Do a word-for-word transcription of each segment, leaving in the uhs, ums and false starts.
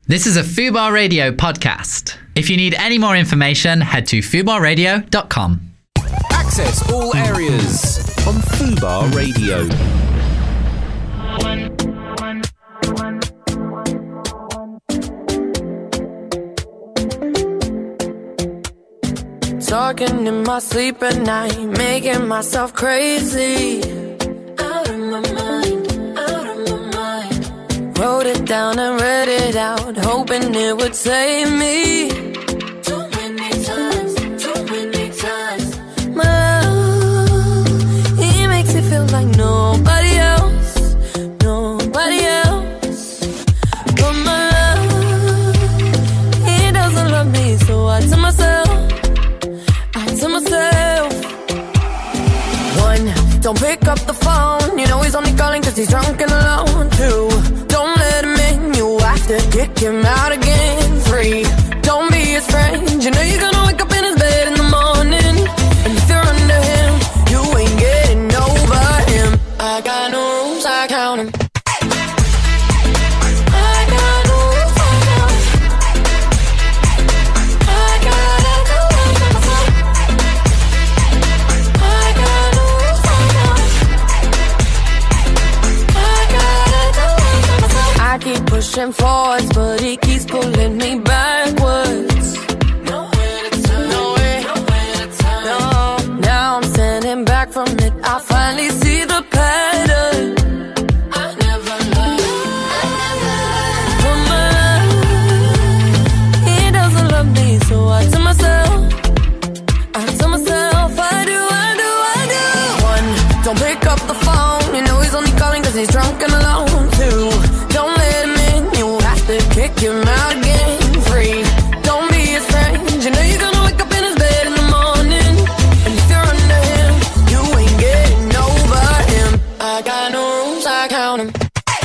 This is a Fubar Radio podcast. If you need any more information, head to fubar radio dot com. Access all areas on Fubar Radio. Talking in my sleep at night, making myself crazy. Out of my mind, out of my mind. Wrote it down and read it out, hoping it would save me. Too many times, too many times. My love, he makes me feel like nobody else, nobody else. But my love, he doesn't love me, so I tell myself, to myself. One, don't pick up the phone. You know he's only calling cause he's drunk and alone. Two, don't let him in. You have to kick him out again. Three, don't be his friend. You know you're gonna wake up in his bed in the morning. And if you're under him, you ain't getting over him. I got no rules, I count him. I keep pushing forwards, but he keeps pulling me backwards. Nowhere to turn, nowhere, nowhere to turn. No, now I'm standing back from it. I finally see the pattern. I never learned, I never learned. But my, he doesn't love me, so I tell myself, I tell myself, I do, I do, I do. One, don't pick up the phone. You know he's only calling cause he's drunk and alone. Two, don't let him in, you have to kick him out again. Three, don't be his friend. You know you're gonna wake up in his bed in the morning. And if you're under him, you ain't getting over him. I got no rules, I count him.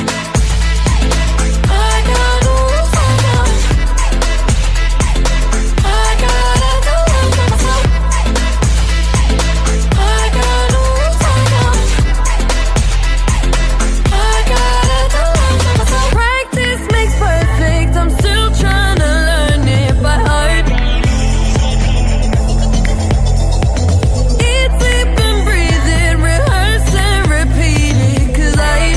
I got no rules, I count him. I gotta do it for myself. I got no rules, I count him. I gotta do it for myself. Practice makes perfect. I'm still trying to learn it by heart. Eat, sleep and breathe it, rehearse and repeat it. Cause I,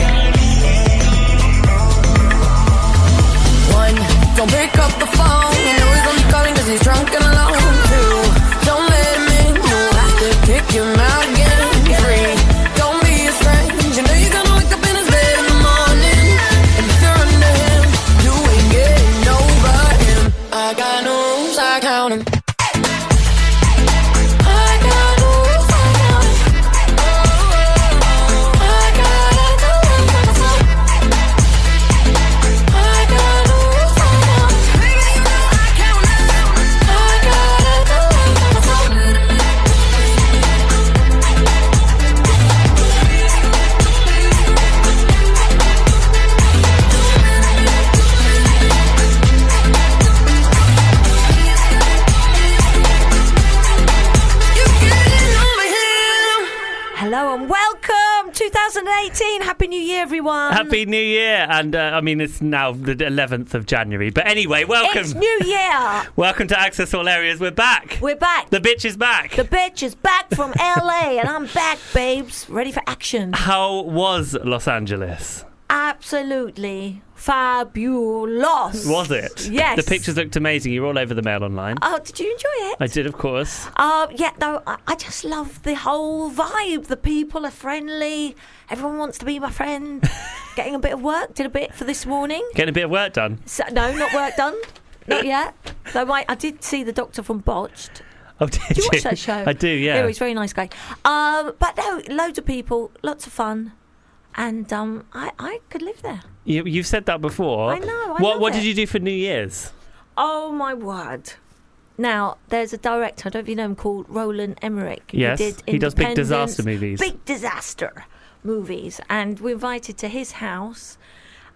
one, don't pick up the phone. You know he's only calling cause he's drunk and alone. Two, don't let him in, you have to kick him out again. Three, don't be his friend. You know you're gonna wake up in his bed in the morning. And if you're under him, you ain't getting over him. I got no rules, I count him. I got no rules, I count him. I gotta do it for myself. I got no rules, I count him. I count him. I gotta do it for myself. You getting over him. Hello and welcome, twenty eighteen. Happy New Year, everyone. Happy New Year, and uh, I mean it's now the eleventh of January. But anyway, welcome, It's New Year. welcome to Access All Areas. We're back. We're back. The bitch is back. The bitch is back from L A, and I'm back, babes. Ready for action. How was Los Angeles? Absolutely fabulous. Was it? Yes. The pictures looked amazing. You were all over the Mail Online. Oh, did you enjoy it? I did, of course. Uh, yeah, no, I, I just love the whole vibe. The people are friendly. Everyone wants to be my friend. Getting a bit of work. Did a bit for this morning. Getting a bit of work done. So, no, not work done. Not yet. Though I, I did see the doctor from Botched. Oh, did Do you watch that show? I do, yeah. Yeah, he's a very nice guy. Um, but no, loads of people, lots of fun. And um, I, I could live there. You, you've said that before. I know, I What love What it. did you do for New Year's? Oh, my word. Now, there's a director, I don't know if you know him, called Roland Emmerich. Yes, He, did he does big Independence, disaster movies. Big disaster movies. And we're invited to his house.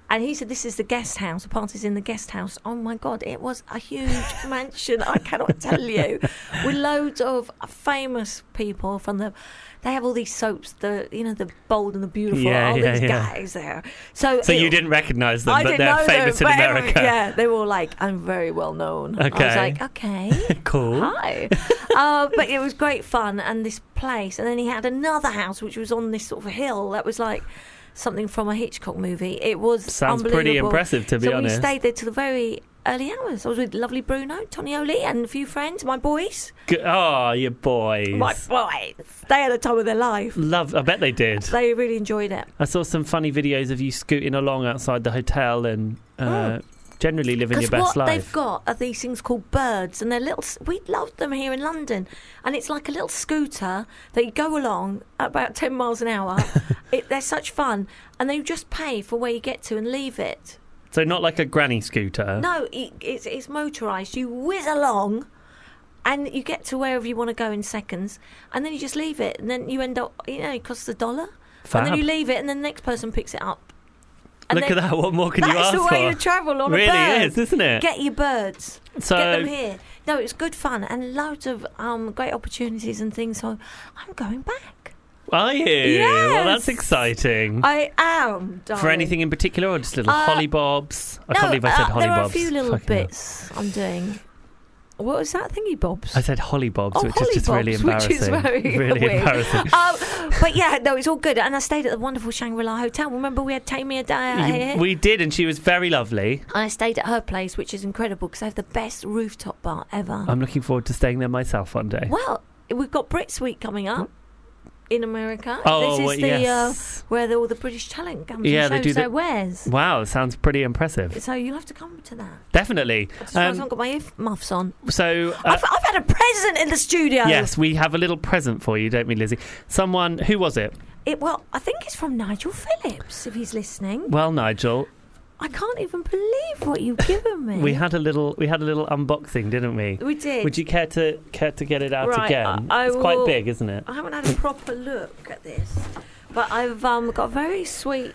And he said, this is the guest house. The party's in the guest house. Oh, my God. It was a huge mansion. I cannot tell you. With loads of famous people from the... They have all these soaps, the you know, the Bold and the Beautiful. Yeah, all yeah, these yeah. guys there. So, So it, you didn't recognise them, I but didn't they're know famous them, in but every- America. yeah, they were all like, I'm very well known. I Okay. was like, okay. Cool. Hi. uh, but it was great fun, and this place. And then he had another house, which was on this sort of hill that was like something from a Hitchcock movie. It was Sounds pretty unbelievable. impressive, to be so honest. we stayed there till the very early hours. I was with lovely Bruno, Tony Oli, and a few friends, my boys. G- Oh, your boys. My boys. They had the time of their life. Love. I bet they did. They really enjoyed it. I saw some funny videos of you scooting along outside the hotel and uh, generally living your Because best what life. they've got are these things called birds, and they're little. We love them here in London, and it's like a little scooter that you go along at about ten miles an hour. it, they're such fun, and they just pay for where you get to and leave it. So not like a granny scooter. No, it, it's it's motorised. You whiz along, and you get to wherever you want to go in seconds, and then you just leave it, and then you end up. You know, it costs a dollar, Fab. and then you leave it, and then the next person picks it up. And Look then- at that. What more can you That's ask the way for? to travel on really a bird. is, isn't it? Get your birds. So- Get them here. No, it's good fun and loads of um, great opportunities and things. So I'm going back. Are you? Yes. Well, that's exciting. I am, darling. For anything in particular, or just little Uh, hollybobs? I no, can't believe I said uh, hollybobs. there are a few little Fucking hell. bits I'm doing. What was that thingy bobs? I said hollybobs, Oh, which is just really hollybobs, which embarrassing. is very really weird. embarrassing. um, but yeah, no, it's all good. And I stayed at the wonderful Shangri-La Hotel. Remember we had Tamia Dyer here? You- we did, and she was very lovely. I stayed at her place, which is incredible because they have the best rooftop bar ever. I'm looking forward to staying there myself one day. Well, we've got Brits Week coming up in America. Oh, this is well, the yes. uh, where the, all the British talent comes Yeah, and they shows do the- their wares. Wow, sounds pretty impressive. So you'll have to come to that. Definitely. Just um, I Um, haven't got my ear muffs on. so, uh, I've, I've had a present in the studio. yes, we have a little present for you, don't we, Lizzie? Someone, who was it? It, well, I think it's from Nigel Phillips, if he's listening. Well, Nigel, I can't even believe what you've given me. we had a little, we had a little unboxing, didn't we? We did. Would you care to care to get it out Right, again? I- I it's quite will- big, isn't it? I haven't had a proper look at this, but I've um, got a very sweet.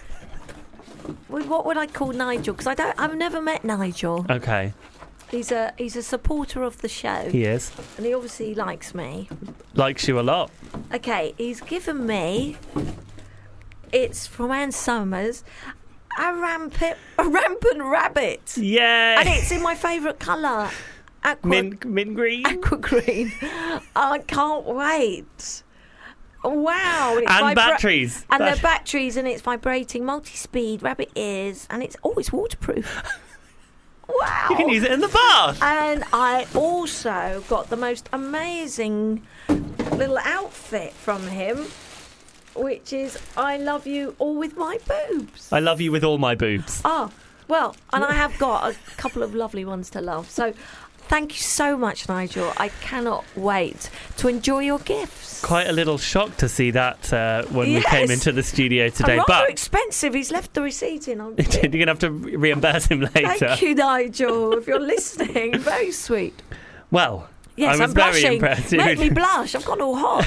Well, what would I call Nigel? Because I don't. I've never met Nigel. Okay, He's a he's a supporter of the show, he is. and he obviously likes me. Likes you a lot. Okay, he's given me. It's from Ann Summers. A rampant, a rampant rabbit, Yay! and it's in my favourite colour, aqua, mint, mint green. aqua green. I can't wait. Wow! And it's vibra- batteries. And That- the batteries, and it's vibrating, multi-speed, rabbit ears, and it's oh, it's waterproof. Wow! You can use it in the bath. And I also got the most amazing little outfit from him, which is I love you all with my boobs. I love you with all my boobs. Oh, well, and I have got a couple of lovely ones to love. So thank you so much, Nigel. I cannot wait to enjoy your gifts. Quite a little shock to see that uh, when Yes. we came into the studio today. And rather But expensive. He's left the receipt in. I'm you're going to have to re- reimburse him later. Thank you, Nigel, if you're listening. Very sweet. Well, Yes, I was I'm very blushing. impressed. Make me blush. I've gone all hot.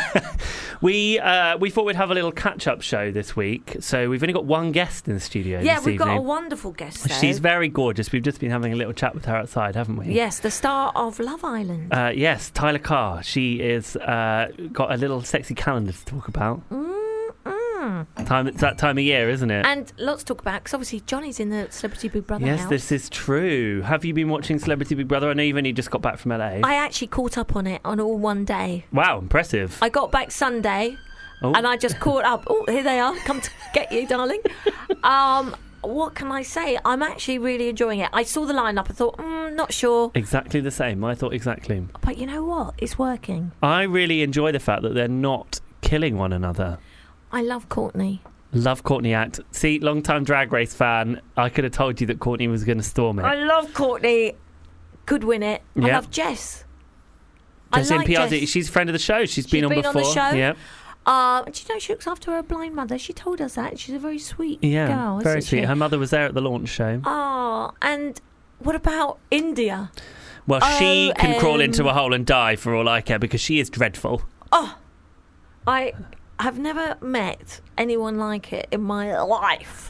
We uh, we thought we'd have a little catch-up show this week, so we've only got one guest in the studio Yeah, this we've got a evening. wonderful guest there. She's very gorgeous. We've just been having a little chat with her outside, haven't we? Yes, the star of Love Island. Uh, yes, Tyler Carr. She is uh, got a little sexy calendar to talk about. Mm-mm. Time it's that time of year, isn't it? And lots to talk about, because obviously Johnny's in the Celebrity Big Brother Yes, house. this is true. Have you been watching Celebrity Big Brother? I know you've only just got back from L A. I actually caught up on it on all one day. Wow, impressive. I got back Sunday, Oh. and I just caught up. Oh, here they are. Come to get you, darling. Um, what can I say? I'm actually really enjoying it. I saw the lineup. I thought, mm, not sure. Exactly the same. I thought exactly. But you know what? It's working. I really enjoy the fact that they're not killing one another. I love Courtney. Love Courtney Act. See, long-time Drag Race fan, I could have told you that Courtney was going to storm it. I love Courtney. Could win it. I Yeah. love Jess. Jessie I like Piazzi, Jess. she's a friend of the show. she's been She's on been on before. the show. Yeah, Uh, do you know she looks after her blind mother? She told us that. She's a very sweet yeah, girl. very isn't sweet. She? Her mother was there at the launch show. Oh, and what about India? Well, she Oh, can crawl um, into a hole and die for all I care because she is dreadful. Oh, I have never met anyone like it in my life.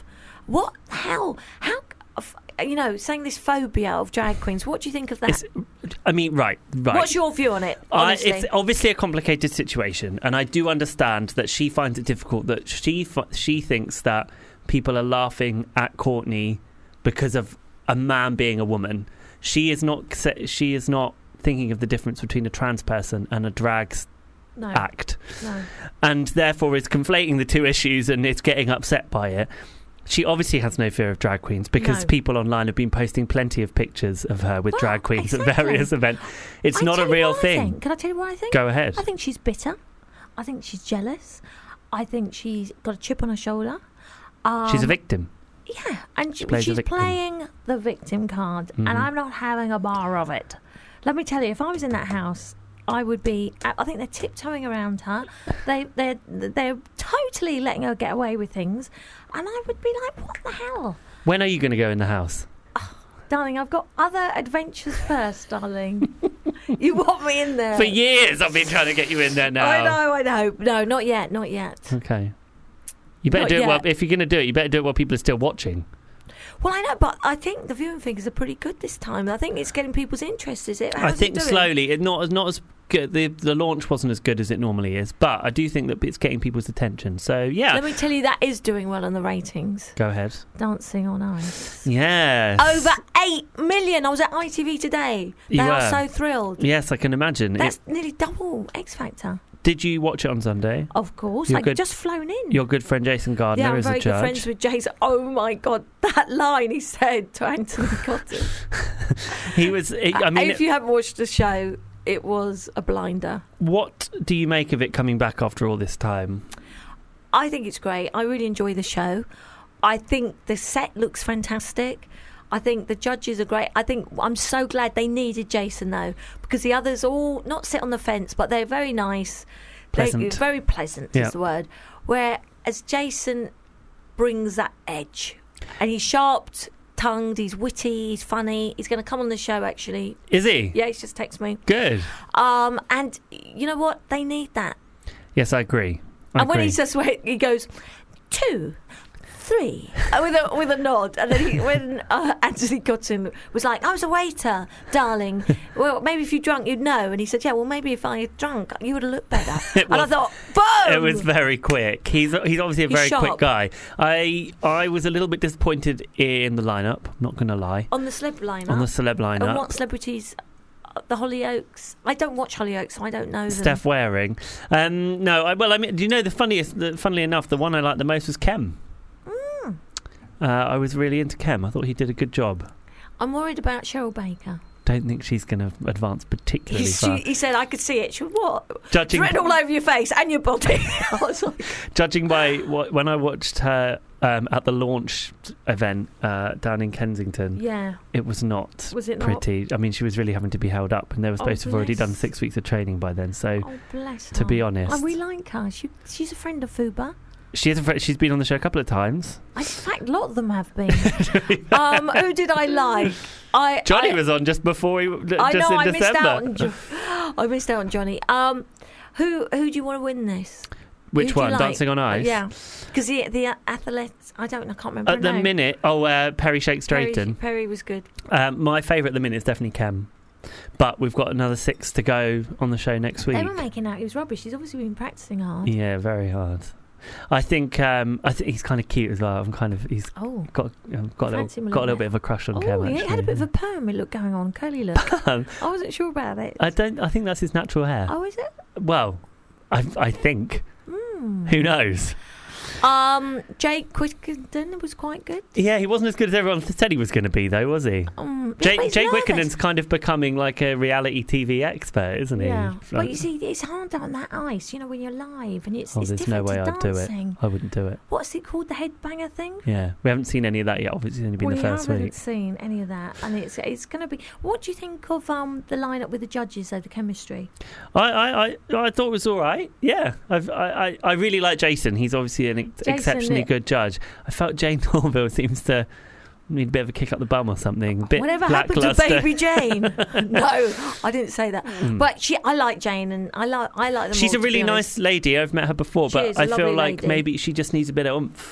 What the hell? How? You know, saying this phobia of drag queens. What do you think of that? It's, I mean, right, right. What's your view on it? I, Honestly, it's obviously a complicated situation, and I do understand that she finds it difficult. That she fi- she thinks that people are laughing at Courtney because of a man being a woman. She is not. She is not thinking of the difference between a trans person and a drag no. act, no. and therefore is conflating the two issues and is getting upset by it. She obviously has no fear of drag queens because No. people online have been posting plenty of pictures of her with Well, drag queens exactly. at various events. It's I not a tell you real what I thing. think. Can I tell you what I think? Go ahead. I think she's bitter. I think she's jealous. I think she's got a chip on her shoulder. Um, She's a victim. Yeah, and she, plays a she's victim. playing the victim card, Mhm. and I'm not having a bar of it. Let me tell you, if I was in that house, I would be. I think they're tiptoeing around her. They they're they're totally letting her get away with things, and I would be like, what the hell, When are you going to go in the house? darling? I've got other adventures first, darling. You want me in there? For years I've been trying to get you in there now. I know, I know. No, not yet, not yet. Okay. You better Not do it while, yet. if you're going to do it, you better do it while people are still watching. Well, I know, but I think the viewing figures are pretty good this time. I think it's getting people's interest, is it? How's I think it doing? slowly, it not not as good. The the launch wasn't as good as it normally is, but I do think that it's getting people's attention. So yeah, Let me tell you, that is doing well on the ratings. go ahead. Dancing on Ice. Yes. Over eight million. I was at I T V today. They You are were? so thrilled. Yes, I can imagine. That's It, nearly double X Factor. did you watch it on Sunday? Of course. You're I've good- just flown in. Your good friend Jason Gardner yeah, I'm is very a good judge. friends with Jason. Oh my God, that line he said to Anthony Cotton. He was. I mean, if you haven't watched the show, it was a blinder. what do you make of it coming back after all this time? I think it's great. I really enjoy the show. I think the set looks fantastic. I think the judges are great. I think I'm so glad they needed Jason though, because the others all not sit on the fence, but they're very nice. Pleasant. They're very pleasant Yeah. is the word. Whereas Jason brings that edge, and he's sharp-tongued, he's witty, he's funny. He's going to come on the show actually. Is he? Yeah, he's just texted me. Good. Um, and you know what? They need that. Yes, I agree. I and when agree. he says, he goes, two, three, uh, with a with a nod. And then he, when uh, Anthony Cotton was like, I was a waiter, darling. Well, maybe if you drunk, you'd know. And he said, yeah, well, maybe if I had drunk, you would have looked better. It and I was- thought, boom! It was very quick. He's he's obviously a He's very quick sharp. guy. I I was a little bit disappointed in the lineup. I'm not going to lie. On the celeb lineup. On the celeb And lineup, what celebrities? Uh, The Hollyoaks. I don't watch Hollyoaks, so I don't know them. Steph Waring. Um, no, I, well, I mean, do you know the funniest? The, funnily enough, the one I liked the most was Kem. Mm. Uh, I was really into Kem. I thought he did a good job. I'm worried about Cheryl Baker. Don't think she's going to advance particularly He, far. she, he said, I could see it. She went, what? It's Judging, written all over your face and your body. I was like, judging by what, when I watched her um, at the launch event uh, down in Kensington, yeah. it was not Was it not? pretty. I mean, she was really having to be held up, and they were Oh, supposed to have already done bless. six weeks of training by then. So, Oh, bless her. to be honest, And we like her. She, she's a friend of Fuba. she is a fr- she's been on the show a couple of times. In fact, a lot of them have been. um, who did I like? I Johnny I, was on just before we, just I know in I December. missed out on. Jo- I missed out on Johnny. Um, who who do you want to win this? Which Who do you one? like? Dancing on Ice? Yeah, because the the athletes. I don't. I can't remember. At her the name. minute, oh, uh, Perry Shakes Perry, Drayton. Perry was good. Um, my favourite at the minute is definitely Kem. But we've got another six to go on the show next week. They were making out he was rubbish. He's obviously been practicing hard. Yeah, very hard. I think um, I think he's kind of cute as well. I'm kind of he's Oh, got I've got a Fancy him little, a got a little little bit of a crush on oh, Kem. yeah, Actually, he had a bit of a permy look going on, curly look. I wasn't sure about it. I don't. I think that's his natural hair. Oh, is it? Well, I I think. Mm. Who knows? Um, Jake Quickenden was quite good. Yeah, he wasn't as good as everyone said he was going to be, though, was he? Um, yeah, Jake but he's Jake nervous. Wickenden's kind of becoming like a reality T V expert, isn't he? Yeah, but Like- you see, it's hard on that ice. You know, when you're live and it's, oh, it's there's no different way to I'd do it. dancing. I wouldn't do it. What's it called? The headbanger thing. Yeah, we haven't seen any of that yet. Obviously, it's only been we the first haven't week. seen any of that, and it's it's going to be. What do you think of um the lineup with the judges? Though the chemistry. I, I, I, I thought it was all right. Yeah, I've, I, I, I really like Jason. He's obviously an ex- Jason, exceptionally it- good judge. I felt Jane Norville seems to need a bit of a kick up the bum or something. A bit Whatever happened to lacklustre. Baby Jane? No, I didn't say that. Mm. But she, I like Jane, and I like I like them. She's all, a to really be honest. nice lady. I've met her before, She but is a I feel lovely like lady. maybe she just needs a bit of oomph.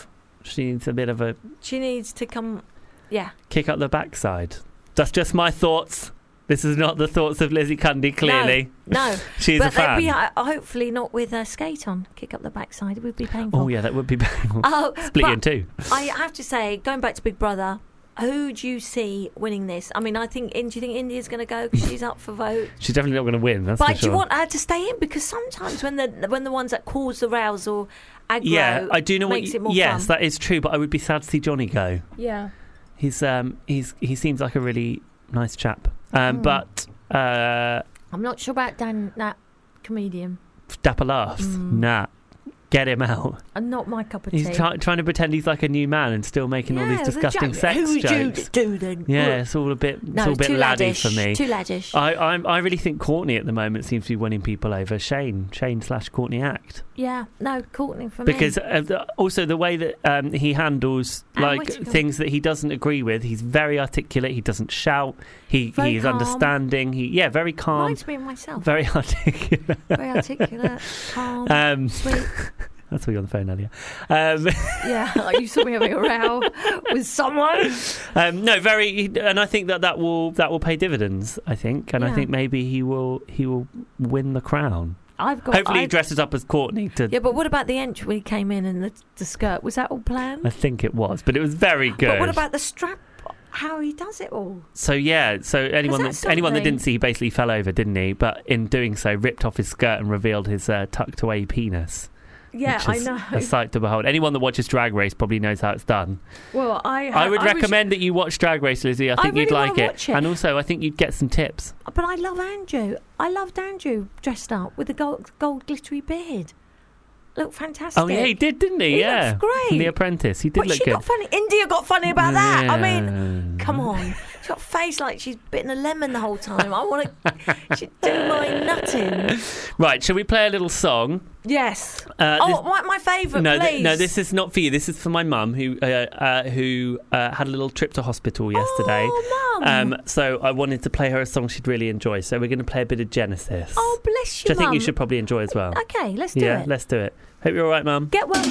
She needs a bit of a She needs to come. Yeah. kick up the backside. That's just my thoughts. This is not the thoughts of Lizzie Cundy, clearly. No. no. She's but a fan. Be, uh, hopefully not with a skate on. Kick up the backside. It would be painful. Oh, yeah, that would be painful. Oh, Split you in two. I have to say, going back to Big Brother, who do you see winning this? I mean, I think. Do you think India's going to go because she's up for vote? She's definitely not going to win, that's but for do sure. you want her to stay in? Because sometimes when the when the ones that cause the rows or aggro Yeah, I do know what makes you, it more yes, fun. that is true, but I would be sad to see Johnny go. Yeah. He's um he's he seems like a really nice chap. Um Mm. but uh I'm not sure about Dan, that comedian. Dapper Laughs. Mm. Nah. Get him out. And not my cup of He's tea. try- trying to pretend he's like a new man and still making all Yeah, these the disgusting joke- sex Who would you jokes. do then? Yeah, it's all a bit it's No, all a bit too laddie laddish. for me. Too laddish. I I'm, I really think Courtney at the moment seems to be winning people over. Shane, Shane slash Courtney Act. Yeah, no, Courtney for Because me. uh, the- also the way that um, he handles And like what's he called? things that he doesn't agree with, he's very articulate. He doesn't shout. He Very he's calm. understanding. He yeah, very calm, Reminds me of myself. very articulate. Very articulate, calm, Um, sweet. that's what you on the phone earlier. Um, Yeah, you saw me having a row with someone. um, no, very, and I think that that will that will pay dividends. I think, and I Yeah. think maybe he will he will win the crown. I've got. Hopefully, I, he dresses up as Courtney. To yeah, but what about the entry when he came in and the, the skirt? Was that all planned? I think it was, but it was very good. But what about the strap? How he does it all? So yeah, so anyone that that anyone that something? didn't see, he basically fell over, didn't he? But in doing so, ripped off his skirt and revealed his uh, tucked away penis. Yeah, which I is know. a sight to behold. Anyone that watches Drag Race probably knows how it's done. Well, I. I would I was- recommend that you watch Drag Race, Lizzie. I I think really you'd like wanna it. watch it. and also I think you'd get some tips. But I love Andrew. I loved Andrew dressed up with the gold, gold glittery beard. Looked fantastic. Oh yeah, he did, didn't he? He yeah, looks great. From The Apprentice, he did But look she good. got funny. India got funny about that. I mean, Yeah. come on. She's got a face like she's bitten a lemon the whole time. I want to. She'd do my nutting. Right, shall we play a little song? Yes. Uh, oh, this- my, my favourite, no, please. th- no, this is not for you. This is for my mum, who uh, uh, who uh, had a little trip to hospital yesterday. Oh, Mum. Um, so I wanted to play her a song she'd really enjoy. So we're going to play a bit of Genesis, Oh, bless you, which I think you Mum. should probably enjoy as well. Okay, let's do yeah, it. let's do it. Hope you're all right, Mum. Get well.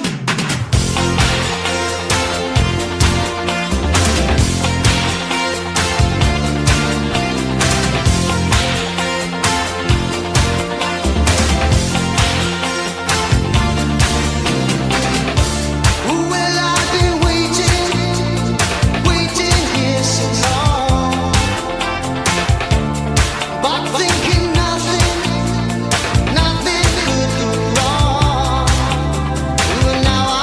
Well, I've been waiting, waiting here so long, but thinking nothing, nothing could go wrong. Well, now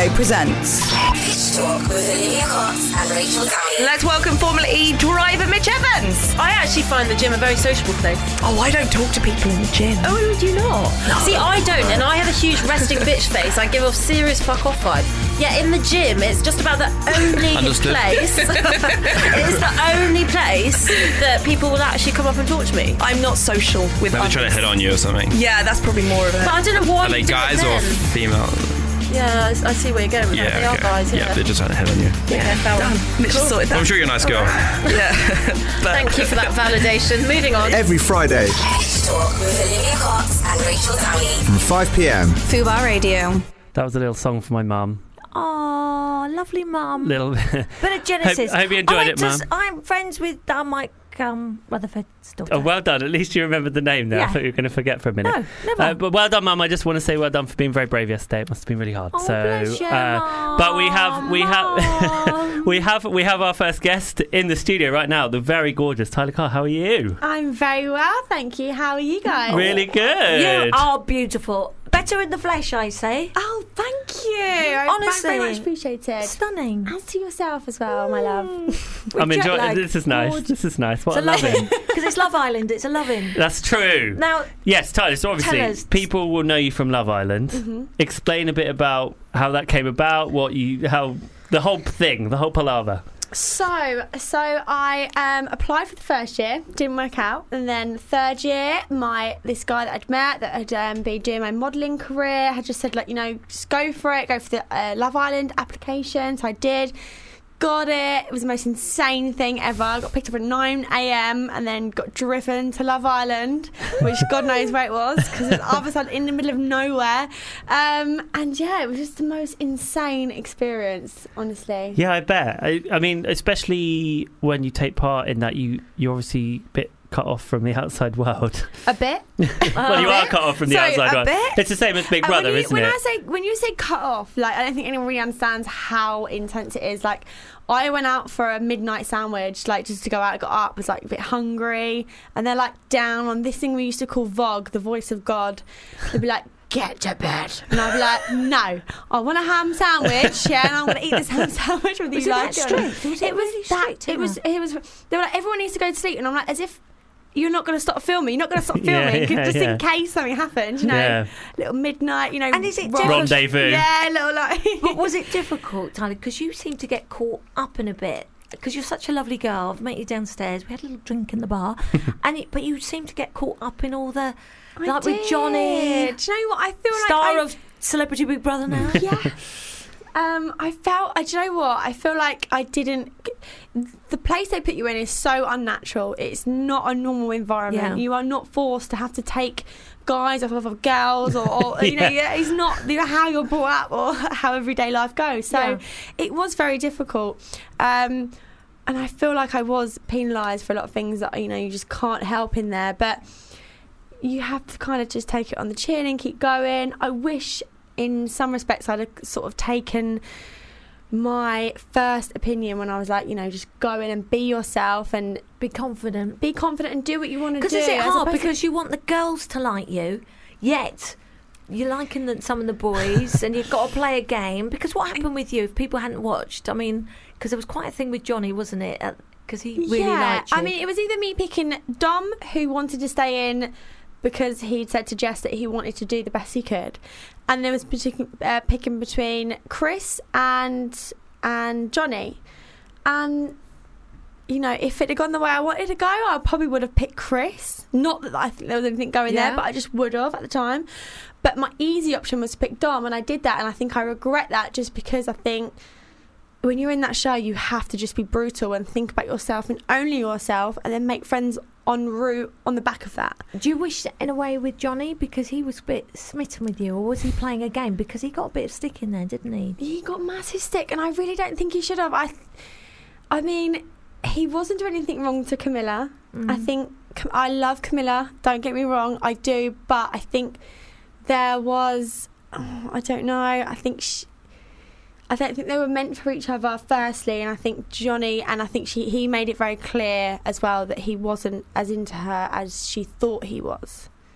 Radio presents Pitch Talk with Olivia Cox and Rachel Downey. Let's welcome Formula E driver Mitch Evans. I actually find the gym a very sociable place. Oh, I don't talk to people in the gym. Oh, would you not? See, I don't, and I have a huge resting bitch face. I give off serious fuck off vibe. Yeah, in the gym, it's just about the only Understood. place. It's the only place that people will actually come up and talk to me. I'm not social with Maybe others. trying to hit on you or something. Yeah, that's probably more of it. But I don't know why. Are they you do it guys or then. female? Yeah, I I see where you're going with that. They Yeah, are okay. guys. Yeah, Yeah, they're just trying to hit on you. Okay, found one. Mitch has sorted that. I'm sure you're a nice girl. Yeah. But Thank you for that validation. Moving on. Every Friday Pitch Talk with Olivia Cox and Rachel Downey. from five p.m. Fubar Radio. That was a little song for my mum. Oh, lovely mum. Little bit. Bit of Genesis. Hope- I hope you enjoyed I went it, to s- Mum. I'm friends with uh, Mike um, Rutherford's daughter. Oh, well done. At least you remembered the name there. I Yeah. thought you were going to forget for a minute. No, never. Uh, but well done, Mum. I just want to say well done for being very brave yesterday. It must have been really hard. Oh, so, bless you, uh, but we have we have Mum. we have we have our first guest in the studio right now. The very gorgeous Tyler Carr. How are you? I'm very well, thank you. How are you guys? Really good. You are beautiful. Better in the flesh, I say. Oh, thank you. I Honestly. very much appreciated. Stunning. As to yourself as well, my love. I'm jet enjoying. lag. This is nice. Gorgeous. This is nice. What It's a a loving. loving. Because it's Love Island. It's a loving. That's true. Now, Yes, Tyler. So obviously, Tell us. people will know you from Love Island. Mm-hmm. Explain a bit about how that came about. What you, how the whole thing, the whole palaver. So, so I um, applied for the first year, didn't work out, and then third year, my this guy that I'd met that had um, been doing my modelling career had just said, like, you know, just go for it, go for the uh, Love Island application. So I did. Got it. It was the most insane thing ever. I got picked up at nine a.m. and then got driven to Love Island, which God knows where it was because it's other side in the middle of nowhere. Um, and yeah, it was just the most insane experience, honestly. Yeah, I bet. I, I mean, especially when you take part in that, you you're obviously a bit cut off from the outside world. A bit. Well, you A are bit. cut off from the So, outside a world. bit. It's the same as Big And Brother, when you, isn't when it? I say when you say cut off, like I don't think anyone really understands how intense it is. Like I went out for a midnight sandwich, like just to go out. I got up, was like a bit hungry, and they're like down on this thing we used to call Vogue, the voice of God. They'd be like, "Get to bed," and I'd be like, "No, I want a ham sandwich, yeah, and I'm going to eat this ham sandwich with Was you." it like, that strict? Was it it was really that. strict, It was. It was. They were like, everyone needs to go to sleep, and I'm like, as if. You're not going to stop filming. You're not going to stop Yeah, filming yeah, just yeah. in case something happened. You know, Yeah. little midnight. You know, And is it rock- different- Rendezvous. Yeah, little like. but was it difficult, Tyler? Because you seem to get caught up in a bit. Because you're such a lovely girl. I've met you downstairs. We had a little drink in the bar, and it, but you seem to get caught up in all the, I like with Johnny, did. Do you know what I feel star like? I- of Celebrity Big Brother now. Yeah. Um, I felt. I do you know what? I feel like I didn't. The place they put you in is so unnatural. It's not a normal environment. Yeah. You are not forced to have to take guys off of girls, or, or you know, Yeah. yeah, it's not you know, how you're brought up or how everyday life goes. So Yeah. it was very difficult. Um, and I feel like I was penalised for a lot of things that you know you just can't help in there, but. You have to kind of just take it on the chin and keep going. I wish, in some respects, I'd have sort of taken my first opinion when I was like, you know, just go in and be yourself and Be confident. be confident and do what you want to do. Because is it as hard? opposed to- Because you want the girls to like you, yet you're liking the, some of the boys, and you've got to play a game. Because what happened with you, if people hadn't watched, I mean, because there was quite a thing with Johnny, wasn't it? Because he really yeah, liked you. I mean, it was either me picking Dom, who wanted to stay in because he'd said to Jess that he wanted to do the best he could, and there was partic- uh, picking between Chris and and Johnny, and you know, if it had gone the way I wanted to go, I probably would have picked Chris. Not that I think there was anything going Yeah. there, but I just would have at the time. But my easy option was to pick Dom, and I did that, and I think I regret that just because I think when you're in that show, you have to just be brutal and think about yourself and only yourself, and then make friends en route on the back of that. Do you wish in a way with Johnny, because he was a bit smitten with you, or was he playing a game? Because he got a bit of stick in there, didn't he? He got massive stick, and I really don't think he should have. I, I mean, he wasn't doing anything wrong to Camilla. Mm. I think Cam- I love Camilla. Don't get me wrong, I do. But I think there was, oh, I don't know. I think she, I don't think they were meant for each other. Firstly, and I think Johnny, and I think she, he made it very clear as well that he wasn't as into her as she thought he was.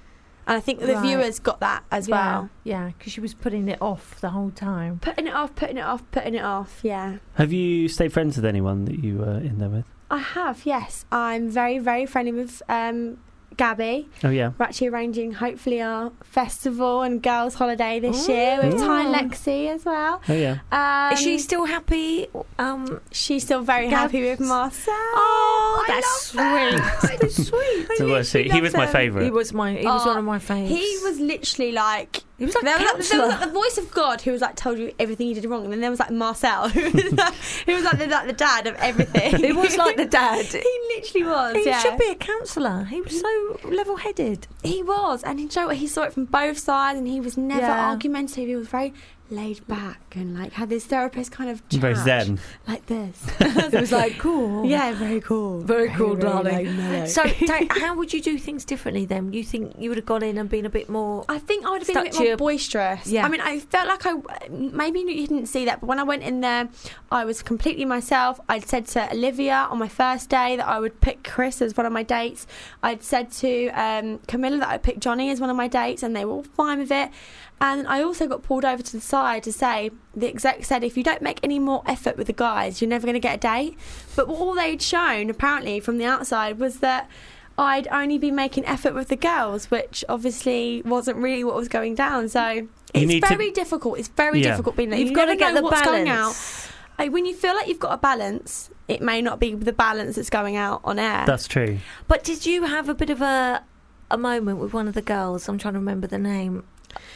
And I think the Right. viewers got that as yeah, well. Yeah, because she was putting it off the whole time. Putting it off, putting it off, putting it off, yeah. Have you stayed friends with anyone that you were in there with? I have, yes. I'm very, very friendly with um, Gabby. Oh, yeah. We're actually arranging, hopefully, our festival and girls' holiday this year with Ty and Lexi as well. Oh, yeah. Um, Is she still happy? Um, she's still very Gab's- happy with Marcel. Oh, I that's love sweet. That's sweet. So was he? He was my favourite. He was my. He was Oh, one of my faves. He was literally like He was like there was, like, there was counsellor. like the voice of God who was like told you everything you did wrong, and then there was like Marcel who was like, who was like the, like the dad of everything. He was like the dad. He literally was. He yeah. should be a counsellor. He was so level-headed. He was, and he showed he saw it from both sides, and he was never Yeah. argumentative. He was very laid back and like had this therapist kind of chat, Very zen. like this. It was like cool. Yeah, very cool. Very cool, darling. like, mellow. So, Ta- how would you do things differently then? You think you would have gone in and been a bit more? I think I would have been a Stuck bit to more your- boisterous. Yeah. I mean, I felt like I maybe you didn't see that, but when I went in there, I was completely myself. I'd said to Olivia on my first day that I would pick Chris as one of my dates. I'd said to um, Camilla that I'd pick Johnny as one of my dates, and they were all fine with it. And I also got pulled over to the side to say, the exec said, if you don't make any more effort with the guys, you're never going to get a date. But all they'd shown, apparently, from the outside was that I'd only be making effort with the girls, which obviously wasn't really what was going down. So it's need to- very difficult. It's very Yeah. difficult being there. You've You got to never get know the what's balance. going out. Like, when you feel like you've got a balance, it may not be the balance that's going out on air. That's true. But did you have a bit of a a moment with one of the girls? I'm trying to remember the name.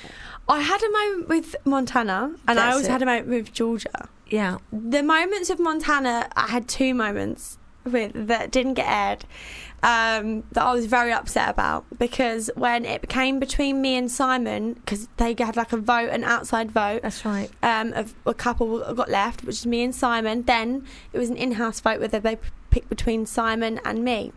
I had a moment with Montana, and I That's also it. had a moment with Georgia. Yeah. The moments of Montana, I had two moments with that didn't get aired um, that I was very upset about, because when it became between me and Simon, because they had like a vote, an outside vote, That's right. um, of a couple got left, which is me and Simon. Then it was an in-house vote where they picked between Simon and me.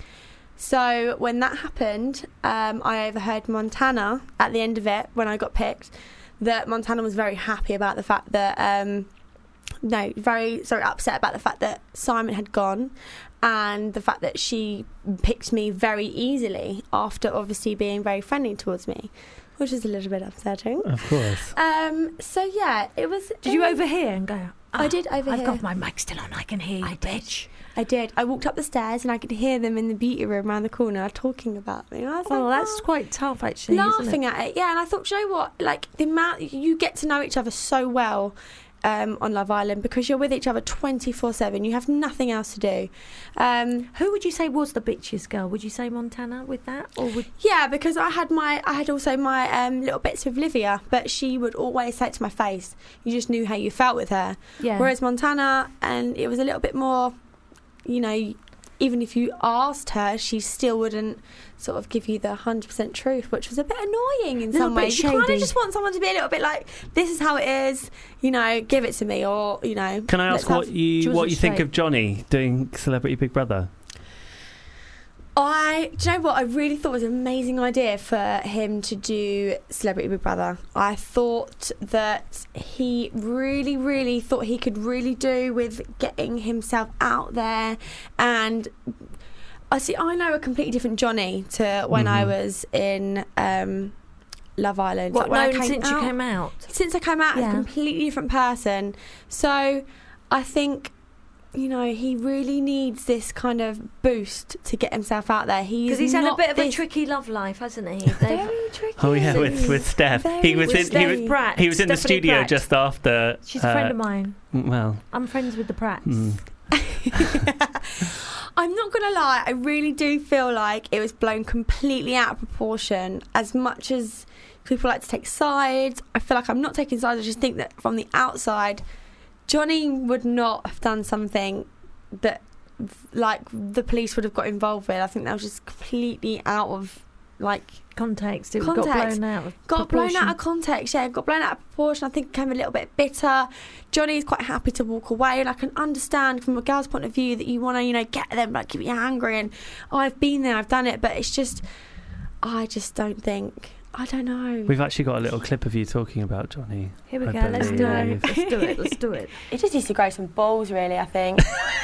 So when that happened, um, I overheard Montana at the end of it when I got picked, that Montana was very happy about the fact that um, no, very sorry upset about the fact that Simon had gone, and the fact that she picked me very easily after obviously being very friendly towards me, which is a little bit upsetting. Of course. Um, so yeah, it was. Did it you was- overhear and go? I "Ah, did overhear. I've got my mic still on. I can hear you, I did. bitch. I did. I walked up the stairs and I could hear them in the beauty room around the corner talking about me. And I was Oh, like, that's "Oh." quite tough, actually. isn't laughing it? at it, yeah. And I thought, "Do you know what? Like the amount you get to know each other so well um, on Love Island, because you're with each other twenty-four seven. You have nothing else to do." Um, Who would you say was the bitchiest girl? Would you say Montana with that, or would? yeah, because I had my, I had also my um, little bits with Livia, but she would always say it to my face. You just knew how you felt with her. Yeah. Whereas Montana, and it was a little bit more, you know, even if you asked her, she still wouldn't sort of give you the one hundred percent truth, which was a bit annoying in Little some bit ways. You kind shady. of just want someone to be a little bit like, this is how it is, you know, give it to me, or, you know. Can I let's ask what have- you Jules what you think straight. of Johnny doing Celebrity Big Brother? I, do you know what? I really thought it was an amazing idea for him to do Celebrity Big Brother. I thought that he really, really thought he could really do with getting himself out there. And I see, I know a completely different Johnny to when I Mhm. was in um, Love Island. What, Like, when I known came since you out- came out? Since I came out, Yeah. a completely different person. So I think, you know, he really needs this kind of boost to get himself out there. He's Because he's had a not bit of a this- tricky love life, hasn't he? They've- Very tricky. Oh yeah, with with Steph. He Very was with in he Steph was Pratt. he was in the Stephanie studio Pratt. just after. She's a friend uh, of mine. Well, I'm friends with the Pratts. mm. I'm not going to lie, I really do feel like it was blown completely out of proportion. As much as people like to take sides, I feel like I'm not taking sides. I just think that from the outside, Johnny would not have done something that, like, the police would have got involved with. I think that was just completely out of, like, Context. It Context. got blown out. Of got blown proportion. out of context. Yeah, got blown out of proportion. I think became a little bit bitter. Johnny's quite happy to walk away, and I can understand from a girl's point of view that you want to, you know, get them, like, keep you angry. And oh, I've been there, I've done it, but it's just, I just don't think. I don't know. We've actually got a little clip of you talking about Johnny. Here we I go. Let's do it. believe. Let's do it. Let's do it. It just needs to grow some balls, really, I think.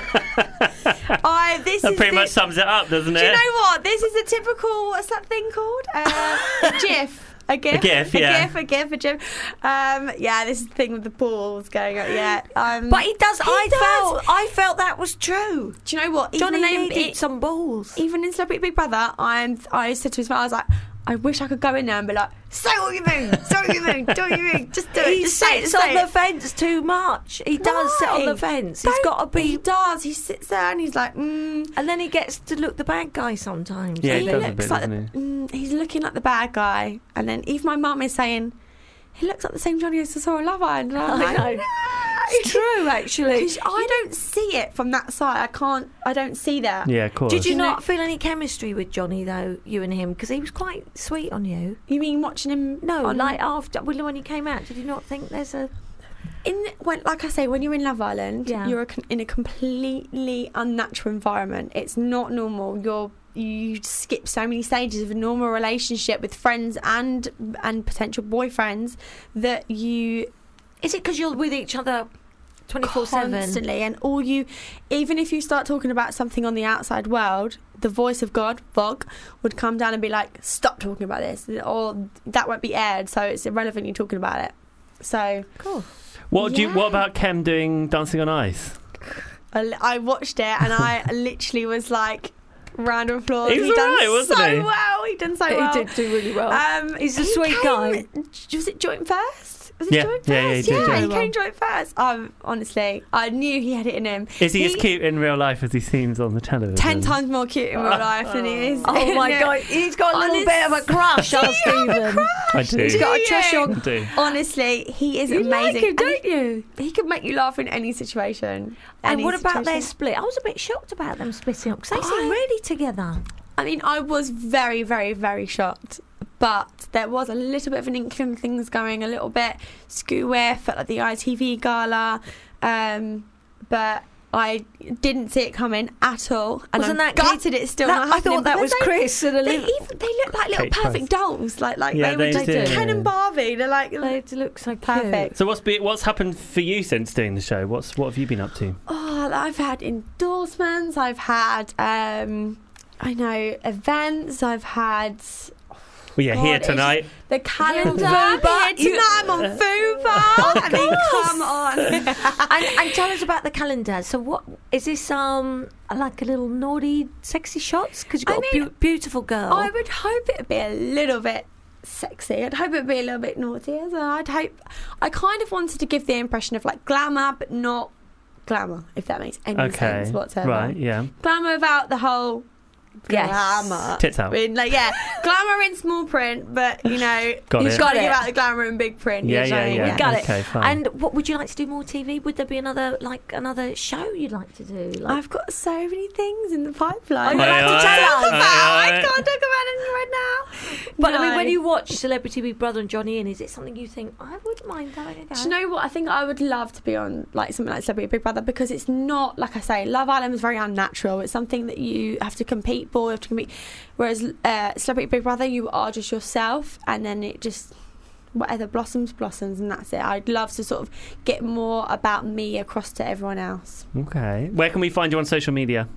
I this That is pretty the- much sums it up, doesn't Do it? you know what? This is a typical, what's that thing called? Uh, a GIF. A GIF. A GIF, yeah. A GIF, a GIF, a GIF. Um, yeah, this is the thing with the balls going on. Yeah. Um, But he does. He I does. felt. I felt that was true. Do you know what? Johnny Even in- needed some balls. Even in Celebrity Big Brother, I'm. I said to his mum, I was like, I wish I could go in there and be like, say what you mean, say what you mean, do what you mean, just do it. He Just say it, sits just on say the it. fence too much. He does sit on the Why? fence. He's Don't- got to He be. does. He sits there and he's like, mm. And then he gets to look the bad guy sometimes. Yeah, he he does a looks bit, like doesn't the, mm, he's looking like the bad guy. And then even my mum is saying, he looks like the same Johnny as I saw in Love Island. And I'm I like, know. "No." It's true, actually. 'Cause I don't see it from that side. I can't. I don't see that. Yeah, of course. Did you You know- not feel any chemistry with Johnny though, you and him? Because he was quite sweet on you. You mean watching him? No, on, like after when when he came out, did you not think there's a? in when, like I say, when you're in Love Island, Yeah. you're a, con- in a completely unnatural environment. It's not normal. You're you skip so many stages of a normal relationship with friends and and potential boyfriends that you Is it because you're with each other twenty-four seven? constantly, and all you, even if you start talking about something on the outside world, the voice of God, Vog, would come down and be like, stop talking about this, or that won't be aired, so it's irrelevant you're talking about it. So Cool. What do you? Yeah. What about Kem doing Dancing on Ice? I, I watched it and I literally was like, round of applause. He was done alright, wasn't so he? well. He done so well. He did do really well. Um, He's a he sweet came- guy. Was it joint first? Was it Yeah, joint first? yeah, yeah, he did Yeah, joint. he came joint first. Um, honestly, I knew he had it in him. Is he, as cute in real life as he seems on the television? Ten times more cute in real life than he is. Oh my No. god, he's got a little Honest- bit of a crush on Do you have a Stephen. crush? I do. He's got a Do crush you? on. I do. Honestly, he is You amazing. like him, And don't he, you? he could make you laugh in any situation. And Any what about their situation. split? I was a bit shocked about them splitting up because they I- seem really together. I mean, I was very, very, very shocked. But there was a little bit of an inkling of things going a little bit skew-with at the I T V gala. Um, but I didn't see it coming at all. And Wasn't I'm that gutted it's still that- not I happening. thought that But was they- Chris and They, Olivia. even, they look like little Kate perfect dolls. Like, like Yeah, they, they were just do. Ken and Barbie. They're like They look so perfect. So what's be, what's happened for you since doing the show? What's what have you been up to? Oh, I've had endorsements. I've had, um, I know, events. I've had Well, you're God, here it's tonight. the calendar. Fubar. Here tonight, I'm on Fubar. I mean, come on. and, and tell us about the calendar. So, what is this? Um, like a little naughty, sexy shots? Because you've got I a mean, beau- beautiful girl. I would hope it'd be a little bit sexy. I'd hope it'd be a little bit naughty as well. I'd hope. I kind of wanted to give the impression of like glamour, but not glamour, if that makes any Okay. sense whatsoever. Right. Yeah. Glamour without the whole Yes. glamour. Tits out. In, like, yeah, glamour in small print, but you know, Got you've it. got to Got give it. out the glamour in big print. Yeah, you know yeah, what I mean? yeah. You got Okay, it. fine. And what would you like to do more T V? Would there be another like another show you'd like to do? Like, I've got so many things in the pipeline. Oh, you'll have to tell us. about. Aye, aye. I can't talk about it right now. but I mean, No. when you watch Celebrity Big Brother and Johnny In, is it something you think I wouldn't mind having a go? Do you know what? I think I would love to be on like something like Celebrity Big Brother because it's not, like I say, Love Island is very unnatural. It's something that you have to compete for. You have to compete. Whereas uh, Celebrity Big Brother, you are just yourself, and then it just whatever blossoms, blossoms, and that's it. I'd love to sort of get more about me across to everyone else. Okay. Where can we find you on social media?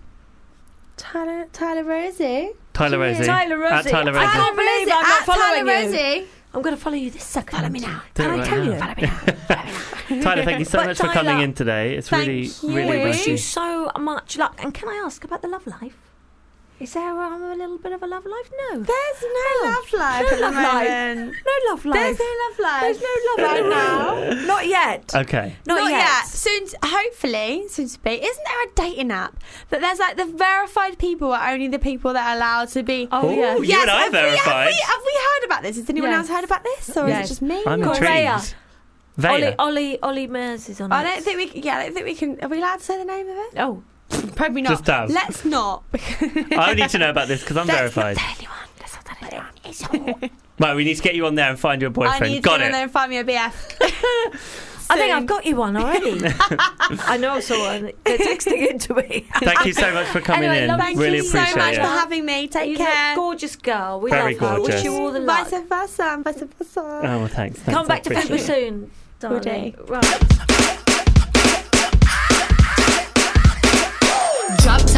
Tyler, Tyler Rosie. Tyler Rosie. Tyler Rosie. At Tyler I Rosie. can't believe I'm not At following Tyler you. Rosie. I'm going to follow you this second. Follow me now. Do Can it I right tell now. you? Follow me now. Follow me now. Tyler, thank you so But much for coming Tyler, in today. It's thank really, you. really We wish nice. you so much luck. And can I ask about the love life? Is there um, a little bit of a love life? No. There's no love life No at the love life. moment. No love life. There's no love life. There's no love right life. now. Not yet. Okay. Not, yet. Soon, to, hopefully, soon to be. Isn't there a dating app that there's like the verified people are only the people that are allowed to be? Oh, yeah. Ooh, you and I have we, have, verified. we, have we heard about this? Has anyone Yes. else heard about this, or Yes. is it just me? I'm or- Correa. intrigued. Vaya. Ollie, Ollie, Ollie Mers is on I it. don't think we. Can, yeah, I don't think we can. Are we allowed to say the name of it? Oh, Probably not. Just Daz. Let's not. I need to know about this because I'm Let's verified. not tell anyone. Let's not tell anyone. It's all. Right, we need to get you on there and find your I boyfriend. need Got to go it. in there and find me a B F. I think I've got you one already. I know someone. They're texting it to me. Thank you so much for coming Anyway, in. love Thank really you so appreciate much it. for having me. Take You're care. a gorgeous girl. We Very love her. gorgeous. Wish you all the luck. Vice versa. and Vice versa. Oh, well, thanks. thanks. Come I back to appreciate Fuba it. soon, darling. Will do. Right.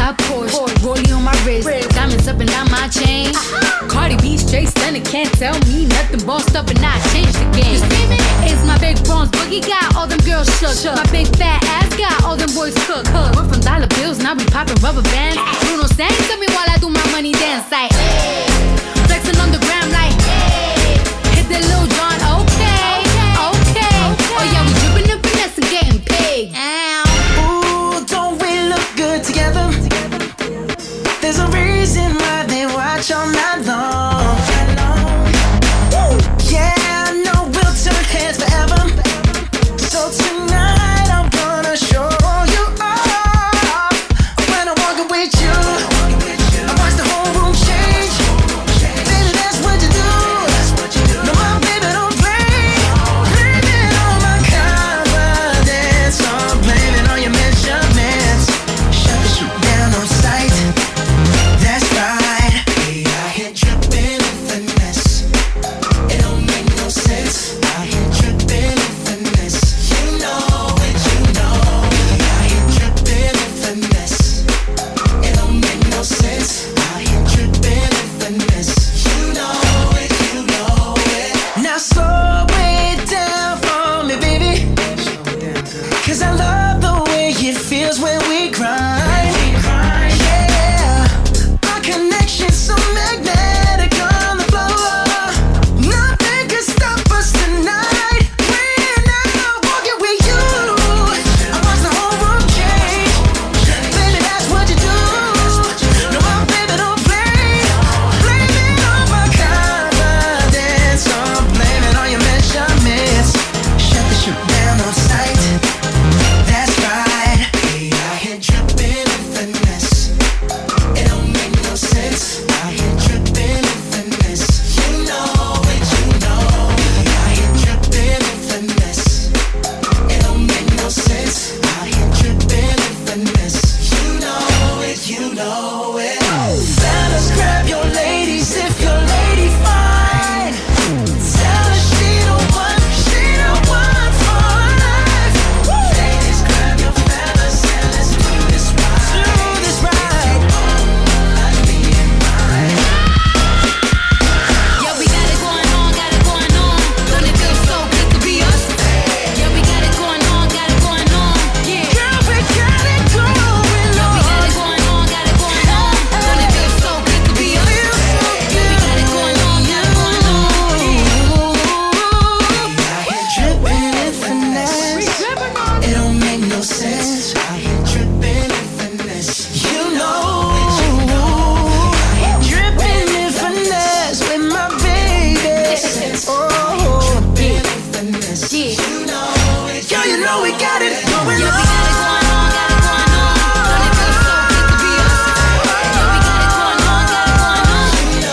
top Porsche, rollie on my wrist, diamonds up and down my chain. Cardi B straight stunning, can't tell me nothing. Bossed up and I changed the game. It's my big bronze boogie got all them girls shook. My big fat ass got all them boys cook. We're from dollar bills, now we popping rubber bands. Bruno sang to me while I do my money dance like hey. Flexing on the gram like hey. Hit the Lil Jon, okay, okay. Oh yeah, we dripping and finesse and getting paid. Ooh, don't we look good together? There's a reason why they watch all night long. Woo! Yeah, I know we'll turn heads forever. So tonight I'm gonna show you off. When I walk with you, I watch the whole room change. Baby, that's what you do. No, my baby don't play. Blame it on my confidence, or blame it on your measurements. Shut the shit down on sight. That's right. We out here dripping in finesse. It don't make no sense. Out here dripping in finesse. You know it, you know. We out here dripping in finesse. It don't make no sense. Out here dripping in finesse. You know it, you know it. Now slow it down for me, baby. Cause I love the way it feels when we grind. Yeah, our connection's so magnetic on the floor. Nothing can stop us tonight. When I'm walking with you, I watch the whole room change. Baby, that's what you do. No, my baby don't play. Blame it on my confidence, or blame it on your measurements. Shut the shit down on sight. That's right. We out here dripping in finesse. It don't make no sense. Out here dripping in finesse. You know it, you know. We out here dripping in finesse. It don't make no sense. Out here dripping in finesse. You know it, you know it. Fellas, grab your ladies if your lady fine. Tell her she the one, she the one for life. Ladies, grab your fellas and let's do this right. Do this right. Like me and mine. Yeah, we got it going on, got it going on. Don't it feel so good to be us? Yeah, we got it going on, got it going on. Yeah. Girl, we got it going Yeah, we got on. it going on, got it going on. Don't it feel so good to be us? Feels so Yeah, we got it going on, got it going on. Out here dripping in finesse. It don't make no sense. Out here dripping in finesse. You know. Dripping in finesse with my baby. Oh, dripping in finesse. You know it. Girl, you know we got it going Yeah, we on. got it going on, got it going on. Don't it feel so good to be us? Yeah, we got it going on, got it going on.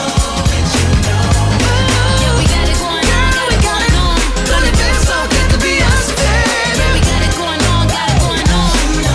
Yeah, we got it going on, got it going on. Don't it feel so good to be us? Yeah, we got it going on, got it going on.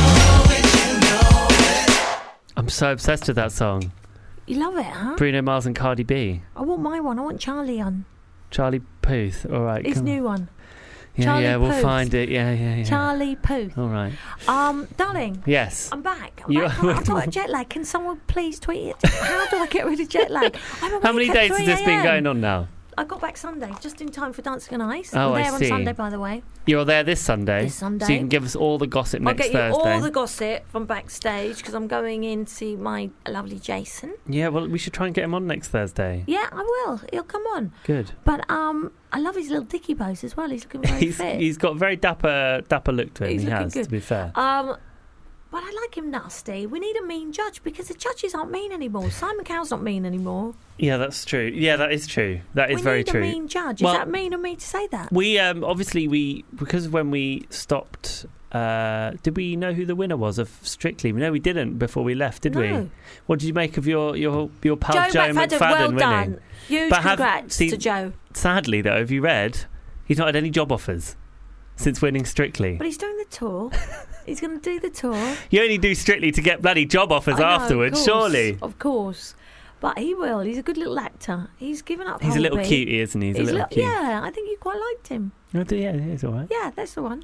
I'm so obsessed with that song. You love it, huh? Bruno Mars and Cardi B. I want my one. I want Charlie on. Charlie Puth. All right. His come new on. one. Yeah, Charlie yeah, we'll Puth. find it. Yeah, yeah, yeah. Charlie Puth. All right. Um, darling. Yes. I'm back. I'm You back. are- I've got a jet lag. Can someone please tweet it? How do I get rid of jet lag? I'm How awake many at days has three this been a m. going on now? I got back Sunday, just in time for Dancing on Ice. Oh, I'm I there on see. Sunday, by the way. You're there this Sunday. This Sunday. So you can give us all the gossip I'll next get you Thursday. all the gossip from backstage because I'm going in to see my lovely Jason. Yeah, well, we should try and get him on next Thursday. Yeah, I will. He'll come on. Good. But um, I love his little dicky pose as well. He's looking very He's fit. he's got a very dapper dapper look to him. He's he looking has, good. to be fair. Um, but I like him nasty. We need a mean judge because the judges aren't mean anymore. Simon Cowell's not mean anymore. Yeah, that's true. Yeah, that is true. That is we very need true. a mean judge. Is Well, that mean of me to say that? We um obviously we because when we stopped, uh, did we know who the winner was of Strictly? No, we didn't before we left, did we? No. What did you make of your your your pal Joe Joe McFadden, McFadden well winning? done. Huge But have- congrats see- to Joe. Sadly, though, have you read? He's not had any job offers since winning Strictly. But he's doing the tour. He's going to do the tour. You only do Strictly to get bloody job offers I know, afterwards, of course, surely. Of course. But he will. He's a good little actor. He's given up. He's a little Holby. cutie, isn't he? He's, a little li- cute. Yeah, I think you quite liked him. Oh, yeah, he's all right. Yeah, that's the one.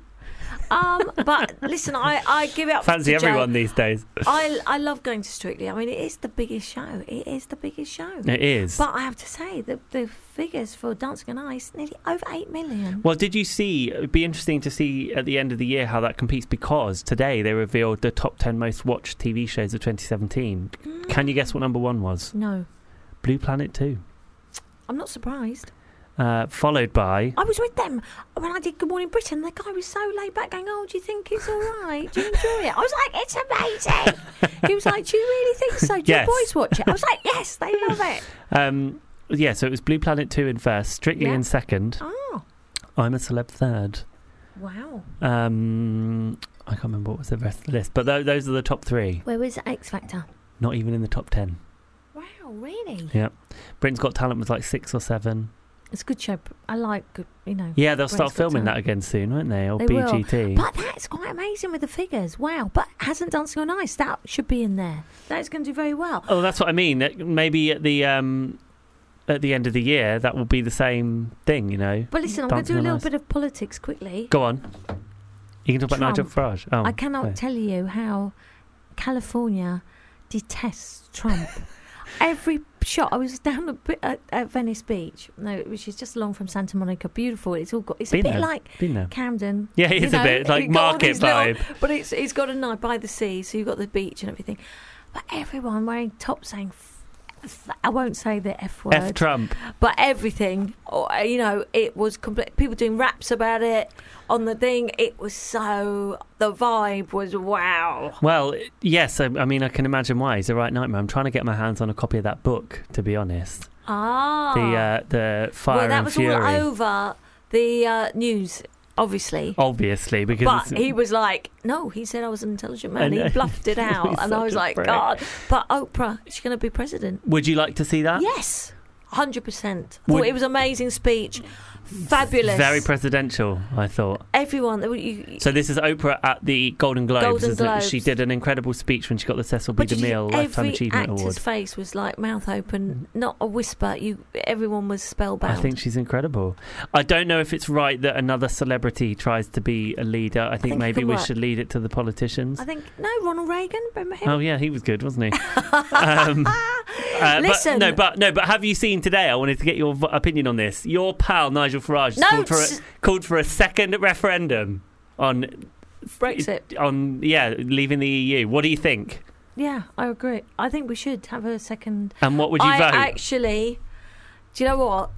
Um, but listen, I, I give it up Fancy to Jay. everyone these days. I, I love going to Strictly. I mean, it is the biggest show. It is the biggest show. It is. But I have to say, the, the figures for Dancing on Ice, nearly over eight million. Well, did you see, it'd be interesting to see at the end of the year how that competes, because today they revealed the top ten most watched T V shows of twenty seventeen. Mm. Can you guess what number one was? No. Blue Planet two. I'm not surprised. Uh, followed by... I was with them when I did Good Morning Britain. The guy was so laid back going, oh, do you think it's all right? Do you enjoy it? I was like, it's amazing. He was like, do you really think so? Do Yes. your boys watch it? I was like, yes, they love it. Um, yeah, so it was Blue Planet two in first, Strictly Yeah. in second, Oh, I'm a Celeb third. wow. Um, I can't remember what was the rest of the list, but th- those are the top three. Where was X Factor? Not even in the top ten. Wow, really? Yeah. Britain's Got Talent was like six or seven. It's a good show. I like, good, you know. Yeah, they'll Britain's start Got filming that Talent. again soon, won't they? Or They B will. G T. But that's quite amazing with the figures. Wow. But hasn't Dancing on Ice? That should be in there. That's going to do very well. Oh, that's what I mean. That maybe at the um, at the end of the year, that will be the same thing, you know. But listen, I'm going to Dancing do a on little Ice. about of politics quickly. Go on. You can talk about Nigel Trump. Farage. Oh, I cannot okay. tell you how California detests Trump. Every shot, I was down a bit at, at Venice Beach, no, which is just along from Santa Monica. Beautiful. It's all got. It's Been a bit there. like Been there. Camden. Yeah, it you is a know, bit like you've got all market these little- vibe. but it's it's got a night by the sea, so you've got the beach and everything. But everyone wearing top saying. F- I won't say the F word. F Trump. But everything, or, you know, it was complete. People doing raps about it on the thing. It was so. The vibe was wow. Well, yes, I, I mean, I can imagine why. He's a right nightmare. I'm trying to get my hands on a copy of that book, to be honest. Ah. The uh, the Fire well, that and was Fury. all over the uh, news, obviously. Obviously, because But it's, he was like, no, he said I was an intelligent man. I know. He bluffed it out. He's And I such was a like, prick. God. But Oprah, she's going to be president. Would you like to see that? Yes. one hundred percent. I Would- thought it was an amazing speech. Fabulous. Very presidential, I thought. Everyone. You, So this is Oprah at the Golden Globes, Golden isn't it? Globes. She did an incredible speech when she got the Cecil B. But did you- DeMille Lifetime every Achievement actor's Award. face was like mouth open, not a whisper. You, everyone was spellbound. I think she's incredible. I don't know if it's right that another celebrity tries to be a leader. I think, think it maybe could we work. should lead it to the politicians. I think no, Ronald Reagan. Remember him? Oh yeah, he was good, wasn't he? um, uh, Listen. but, no, but no, but have you seen today? I wanted to get your v- opinion on this. Your pal Nigel Farage No, called, for a, s- called for a second referendum on Brexit. On yeah, leaving the E U. What do you think? Yeah, I agree. I think we should have a second. And what would you I vote? actually, do you know what?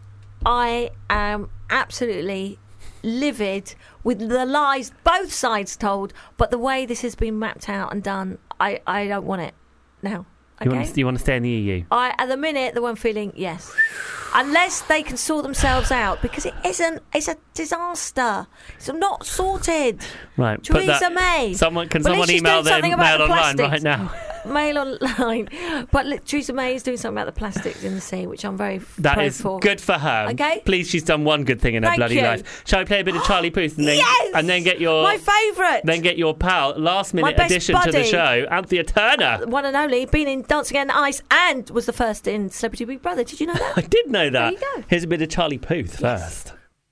I am absolutely livid with the lies both sides told, but the way this has been mapped out and done, I, I don't want it now. You Okay? want to, you want to stay in the E U? I at the minute the one feeling yes, unless they can sort themselves out, because it isn't. It's a disaster. It's not sorted. Right. put Theresa that- May. Someone can Well, at someone least she's email doing their something about mail the online plastics. right now. Mail online, but li- Theresa May is doing something about the plastics in the sea, which I'm very f- That pro is for. good for her. Okay. Please, she's done one good thing in her Thank bloody you. life. Shall we play a bit of Charlie Puth and then Yes! and then get your My favourite. then get your pal last minute best addition to the buddy. show, Anthea Turner. One and only, been in Dancing on Ice and was the first in Celebrity Big Brother. Did you know that? I did know that. There you go. Here's a bit of Charlie Puth first.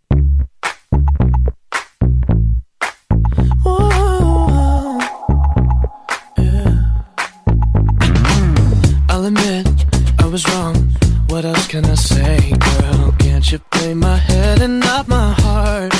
I'll admit I was wrong. What else can I say, girl? Can't you play my head and not my heart?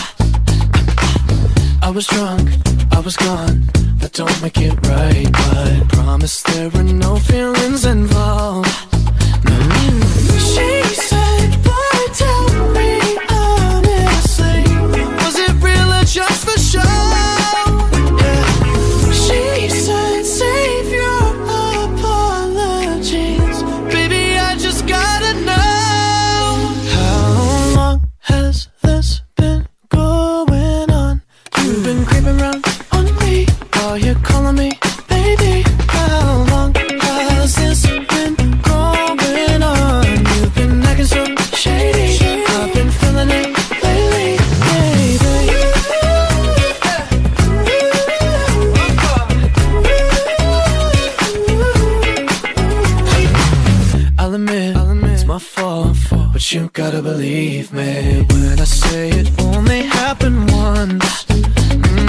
I was drunk, I was gone. That don't make it right, but promise there were no feelings involved. No. She said, boy, tell me honestly, was it real or just for show? Yeah. She said, save your apologies, baby, I just gotta know. How long has this been going on? You've been creeping around on me while you're calling me baby. How long has this been going on? You've been acting so shady. I've been feeling it lately, baby. I'll admit, I'll admit it's my fault, but you gotta believe me when I say it only happened once. Mm.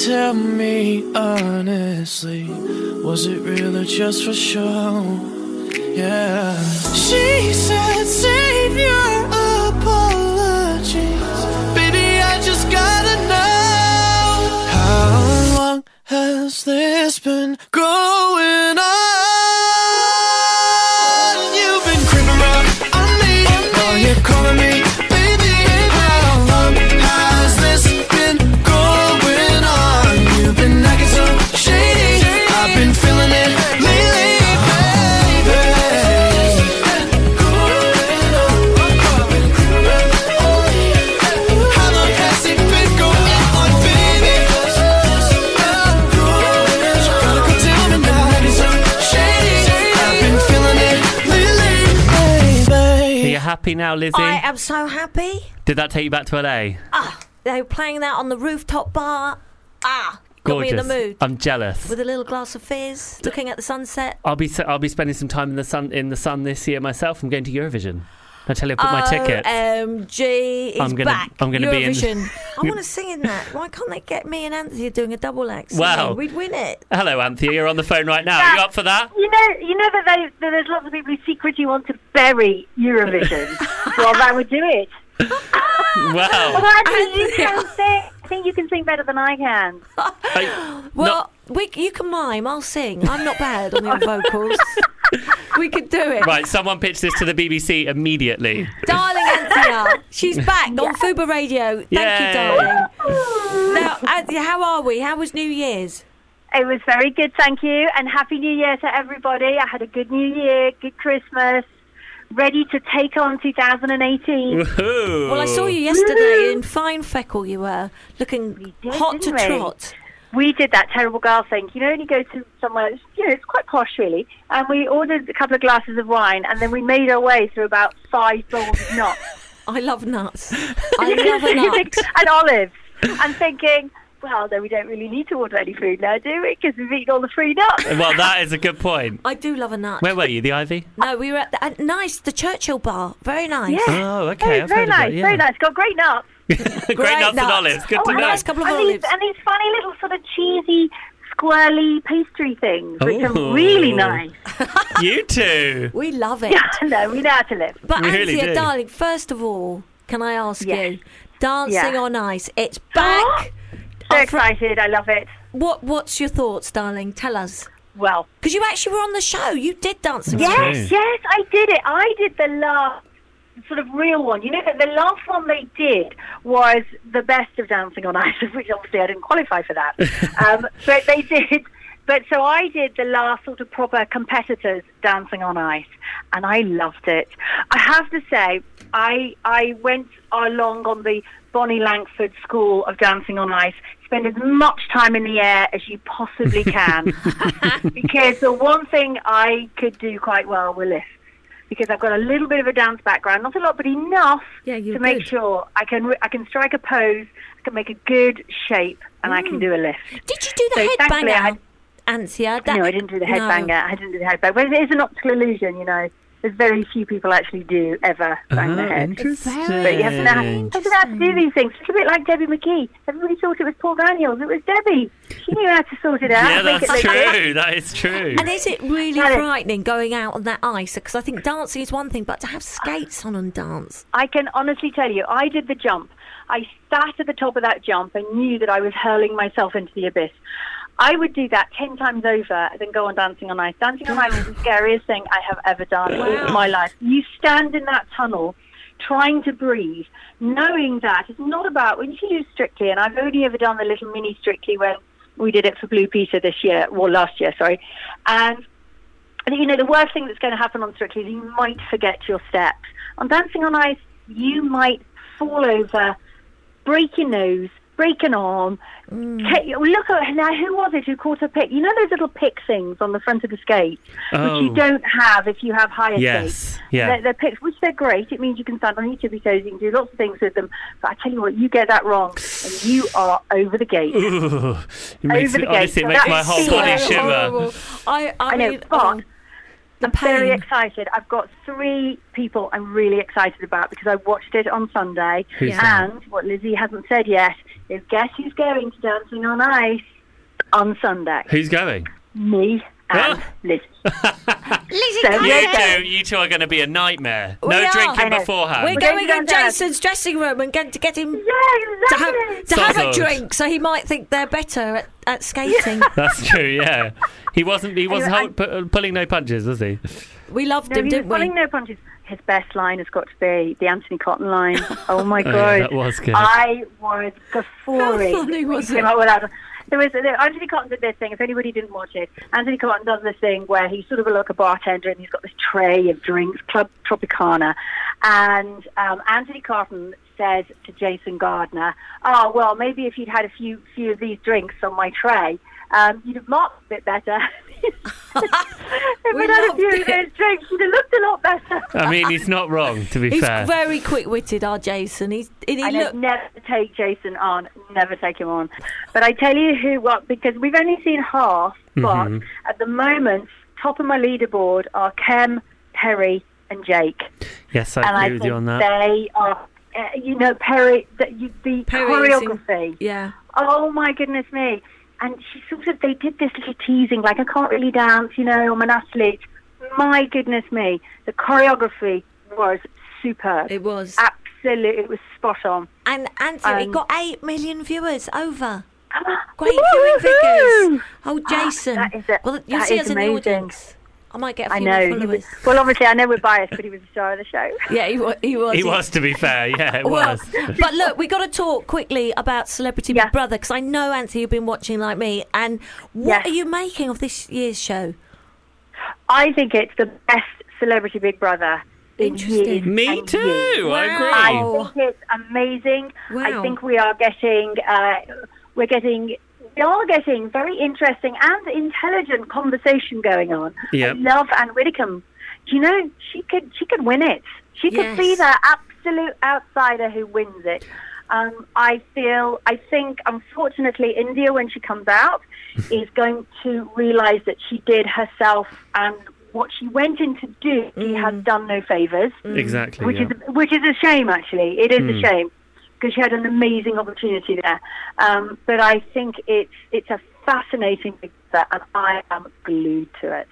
tell me honestly, was it real or just for show? Yeah. She said, save your apologies. Baby, I just gotta know, how long has this been going on? You've been creeping around on me, now you're calling me baby. How long has this been going on? You've been acting so shady, I've been feeling it lately, baby. How long has it been going on, baby? Gotta go tell me now, acting so shady, I've been feeling it lately, baby. Are you happy now, Lizzie? I am so happy. Did that take you back to L A? Ah, they were playing that on the rooftop bar. Ah, got Gorgeous. me in the mood. I'm jealous. With a little glass of fizz, looking at the sunset. I'll be I'll be spending some time in the sun in the sun this year myself. I'm going to Eurovision. I tell you, I put my ticket. O M G, he's I'm gonna- back. I'm gonna be in- Eurovision. I want to sing in that. Why can't they get me and Anthony doing a double act? singing? Wow. We'd win it. Hello, Anthea. You're on the phone right now. Are you up for that? You know, you know that, they, that there's lots of people who secretly want to bury Eurovision. Well, that would do it. Wow. Although I think you can sing. I think you can sing better than I can. Well, we, you can mime. I'll sing. I'm not bad on your vocals. We could do it. Right, someone pitch this to the B B C immediately. Darling Anthea, she's back on Fuba Radio. Thank Yay. you, darling. Now, Anthea, how are we? How was New Year's? It was very good, thank you, and Happy New Year to everybody. I had a good New Year, good Christmas, ready to take on two thousand eighteen. Woohoo. Well, I saw you yesterday in fine feckle. You were looking did, hot to didn't we? trot. We did that terrible girl thing. You know, when you go to somewhere, it's, you know, it's quite posh, really. And we ordered a couple of glasses of wine, and then we made our way through about five bowls of nuts. I love nuts. I love a nut. And olives. I'm thinking, well, then we don't really need to order any food now, do we? Because we've eaten all the free nuts. Well, that is a good point. I do love a nut. Where were you? The Ivy? No, we were at the, uh, nice, the Churchill bar. Very nice. Yeah. Oh, okay. Oh, I've very heard of nice, it, yeah. very nice. Got great nuts. Great, nuts, and olives. Good oh, to and know. nice couple of and olives. These, and these funny little sort of cheesy, squirrely pastry things, which Ooh. are really nice. You too. We love it. Yeah, no, we know how to live. But We really Anthea, do. darling, first of all, can I ask Yes. you, Dancing Yeah. on Ice, it's back. So Uh, fr- excited, I love it. What What's your thoughts, darling? Tell us. Well, Because you actually were on the show. You did Dancing on yes, Ice. yes, I did it. I did the last sort of real one. You know, the last one they did was the best of Dancing on Ice, which obviously I didn't qualify for that. um, but they did. But so I did the last sort of proper competitors Dancing on Ice, and I loved it. I have to say, I I went along on the Bonnie Langford School of Dancing on Ice. Spend as much time in the air as you possibly can, because the one thing I could do quite well were lifts. Because I've got a little bit of a dance background, not a lot, but enough Yeah, you're to make good. sure I can I can strike a pose, I can make a good shape, and I can do a lift. Did you do the So thankfully I headbanger, had- Anthea? That- no, I didn't do the No. headbanger. I didn't do the headbanger. But it is an optical illusion, you know. There's very few people actually do ever bang their Oh, head. interesting. But you have to know, you have to know how to do these things. It's a bit like Debbie McKee. Everybody thought it was Paul Daniels. It was Debbie. She knew how to sort it out. Yeah, make it that's look good. true. That is true. And is it really Got it. frightening going out on that ice? Because I think dancing is one thing, but to have skates on and dance. I can honestly tell you, I did the jump. I sat at the top of that jump and knew that I was hurling myself into the abyss. I would do that ten times over than go on Dancing on Ice. Dancing on Ice is the scariest thing I have ever done in all of my life. You stand in that tunnel trying to breathe, knowing that it's not about, when you do Strictly, and I've only ever done the little mini Strictly when we did it for Blue Peter this year, or last year, sorry, and I think, you know, the worst thing that's going to happen on Strictly is you might forget your steps. On Dancing on Ice, you might fall over, break your nose, break an arm. Mm. Take, look at now. Who was it who caught a pick? You know those little pick things on the front of the skate, Oh. which you don't have if you have higher Yes, skates. yeah. They're, they're picks, which they're great. It means you can stand on your tippy toes. You can do lots of things with them. But I tell you what, you get that wrong, and you are over the gate. Ooh, it makes Over me, the gate. honestly, it So makes that my is whole so body shiver. Horrible. I, I, I know, mean, but oh, the I'm very pain. excited. I've got three people I'm really excited about because I watched it on Sunday. Who's Yeah. And what Lizzie hasn't said yet is guess who's going to Dancing on Ice on Sunday? Who's going? Me and Lizzie. Lizzie, So come You we're here. two, you two are going to be a nightmare. We no are. drinking I know. beforehand. We're We're going going in downstairs. Jason's dressing room and going to get him Yeah, to have, exactly. to have a Sozzled. drink, so he might think they're better at, at skating. That's true. Yeah, he wasn't. He wasn't Anyway, hold, pu- pulling no punches, was he? We loved No, him, he was didn't we? pulling no punches. His best line has got to be the Anthony Cotton line. Oh my Oh, god, yeah, that was good. I was guffawing. How funny was when he came it? up with that. There was there, Anthony Cotton did this thing. If anybody didn't watch it, Anthony Cotton does this thing where he's sort of like a bartender and he's got this tray of drinks, Club Tropicana, and um, Anthony Cotton says to Jason Gardner, "Oh well, maybe if you'd had a few few of these drinks on my tray, um, you'd have marked a bit better." If We we'd had a loved few it. of those drinks, you'd have looked a lot better. I mean, he's not wrong. To be He's fair. very quick-witted, our Jason. He's and he I look, know, never take Jason on, never take him on. But I tell you who, what, because we've only seen half, but Mhm. at the moment, top of my leaderboard are Kem, Perry, and Jake. Yes, I and agree I with think you on that. they are, uh, you know, Perry, the, you, the Perry is in- choreography. yeah. Oh my goodness me. And she sort of, they did this little teasing, like, I can't really dance, you know, I'm an athlete. My goodness me. The choreography was superb. It was. Absolutely, it was spot on. And Anthony Um, got eight million viewers over. Great Great viewing figures. Oh, Jason. That is a- well, you'll that see is us in the amazing. audience. I might get a I few know. more He followers. was, well, obviously, I know we're biased, but he was the star of the show. Yeah, he was. He was. He was, to be fair. Yeah, it Well, was. but look, we got to talk quickly about Celebrity Big Brother, because I know, Anthony, you've been watching like me. And what Yes. are you making of this year's show? I think it's the best Celebrity Big Brother. in Interesting. years Me and too. years. I agree. I think it's amazing. Wow. I think we are getting, uh, we're getting, we are getting very interesting and intelligent conversation going on. Yep. I love Anne Widdecombe. Do you know she could she could win it? She could Yes. be the absolute outsider who wins it. Um, I feel, I think, unfortunately, India, when she comes out, is going to realise that she did herself and what she went in to do, she has done no favours. Exactly. Which yeah. is which is a shame, actually. It is Mm. a shame because she had an amazing opportunity there. Um, but I think it's it's a fascinating picture, and I am glued to it.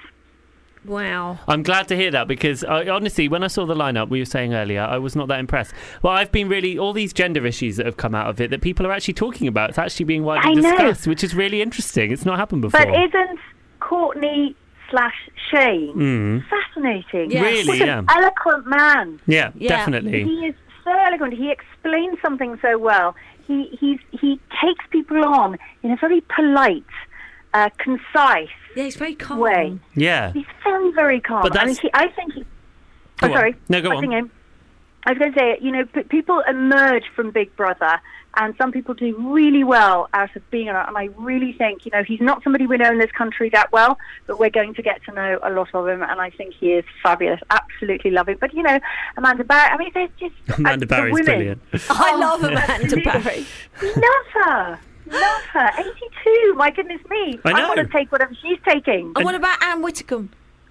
Wow. I'm glad to hear that because I, honestly, when I saw the lineup, we were saying earlier, I was not that impressed. Well, I've been really all these gender issues that have come out of it that people are actually talking about. It's actually being widely I know. discussed, which is really interesting. It's not happened before. But isn't Courtney slash Shane Mm. fascinating? Yes. Really, What yeah. an eloquent man. Yeah, Yeah. definitely. He is so eloquent. He explains something so well. He he's, he takes people on in a very polite, uh, concise Yeah, he's very calm. way. Yeah. He's very, very calm. But I mean, that's- he, I think he... Go oh, on. sorry. No, go I was on. thinking- I was going to say, you know, p- people emerge from Big Brother, and some people do really well out of being around. And I really think, you know, he's not somebody we know in this country that well, but we're going to get to know a lot of him, and I think he is fabulous. Absolutely love him. But, you know, Amanda Barry, I mean, there's just... Amanda uh, the Barry's women. brilliant. I love Oh, Amanda absolutely. Barry. Love her. Love her. eighty-two. My goodness me. I know. want to take whatever she's taking. And what about Anne Widdecombe?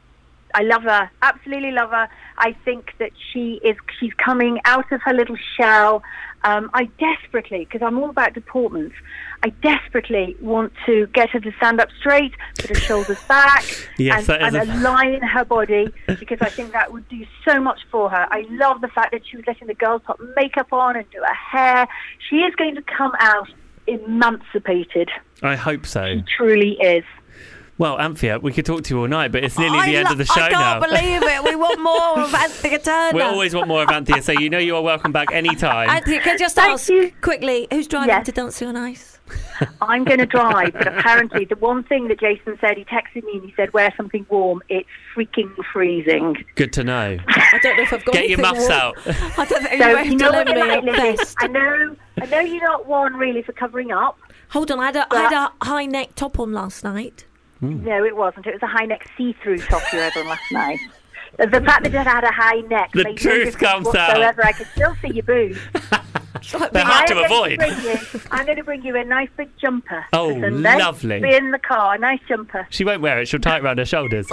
I love her. Absolutely love her. I think that she is, she's coming out of her little shell. Um, I desperately, because I'm all about deportment, I desperately want to get her to stand up straight, put her shoulders back, Yes, and, that is and a- align her body, because I think that would do so much for her. I love the fact that she was letting the girls put makeup on and do her hair. She is going to come out emancipated. I hope so. She truly is. Well, Anthea, we could talk to you all night, but it's nearly I the end lo- of the show I now. can't believe it. We want more of Anthea Turner. We always want more of Anthea, so you know you are welcome back anytime. Anthea, can I just Thank ask you. quickly, who's driving Yes. to Dancing on Ice? I'm going to drive, but apparently the one thing that Jason said, he texted me and he said, wear something warm. It's freaking freezing. Good to know. I don't know if I've got Get your anything muffs warm. out. I don't think So you you have know to what lend you're me like, a Lizzie? vest. I know, I know you're not one really for covering up. Hold on, I had a, I had a high neck top on last night. No, it wasn't. It was a high neck see-through top you had on last night. The fact that it had a high neck The made truth no difference comes out. whatsoever. I could still see your boobs. They're hard to I'm avoid. Going to bring you, I'm going to bring you a nice big jumper. Oh, for Sunday. lovely. Be in the car, a nice jumper. She won't wear it. She'll tie it around her shoulders.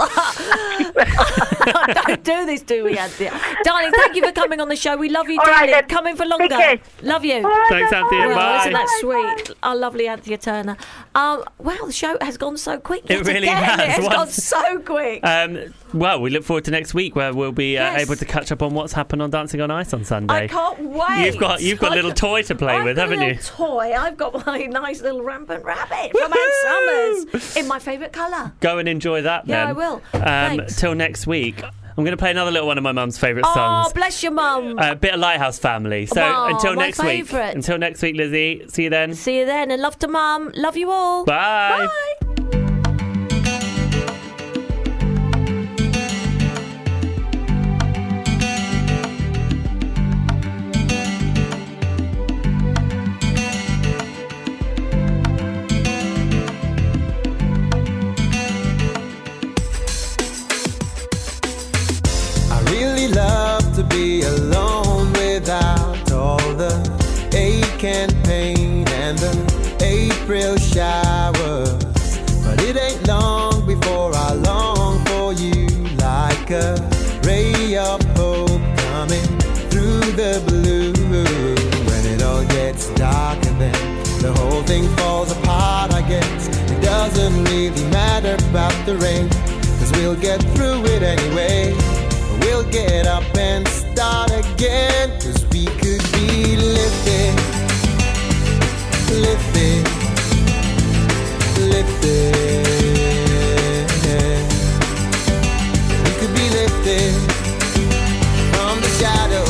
Don't do this, do we, Anthea? Darling, thank you for coming on the show. We love you, All darling. right, then. Come in for longer. Big kiss. Love you. Thanks, Anthea. Well, Bye. isn't that sweet? Our lovely Anthea Turner. Um, wow, the show has gone so quick. It yet really again. has. It has Once- gone so quick. Um, well, we look forward to next week where we'll be uh, Yes. able to catch up on what's happened on Dancing on Ice on Sunday. I can't wait. You've got you've got a little toy to play I've with, got haven't a you? little toy. I've got my nice little rampant rabbit from Ann Summers in my favourite colour. Go and enjoy that Yeah, then. I will. Um, Thanks. till next week. I'm going to play another little one of my mum's favourite Oh, songs. bless your mum. A bit of Lighthouse Family. So Oh, until my next favourite. week. Until next week, Lizzie. See you then. See you then, and love to mum. Love you all. Bye. Bye. I really love to be alone without all the ache and pain and the April showers. But it ain't long before I long for you, like a ray of hope coming through the blue. When it all gets dark and then the whole thing falls apart, I guess it doesn't really matter about the rain, 'cause we'll get through it anyway. We'll get up and start again, 'cause we could be lifted, lifted, lifted. We could be lifted from the shadow,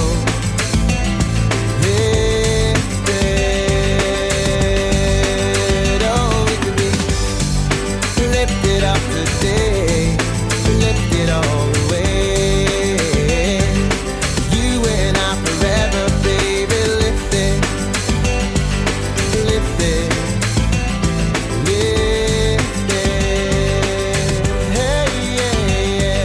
lifted. Oh, we could be lifted up today, lifted all the way. You and I forever, baby, lifted, lifted, lifted. Hey, yeah,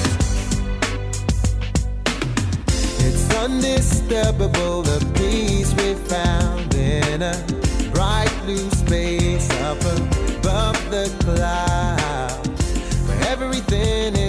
yeah. It's undisturbable, the peace we found in a bright blue space up above the clouds, where everything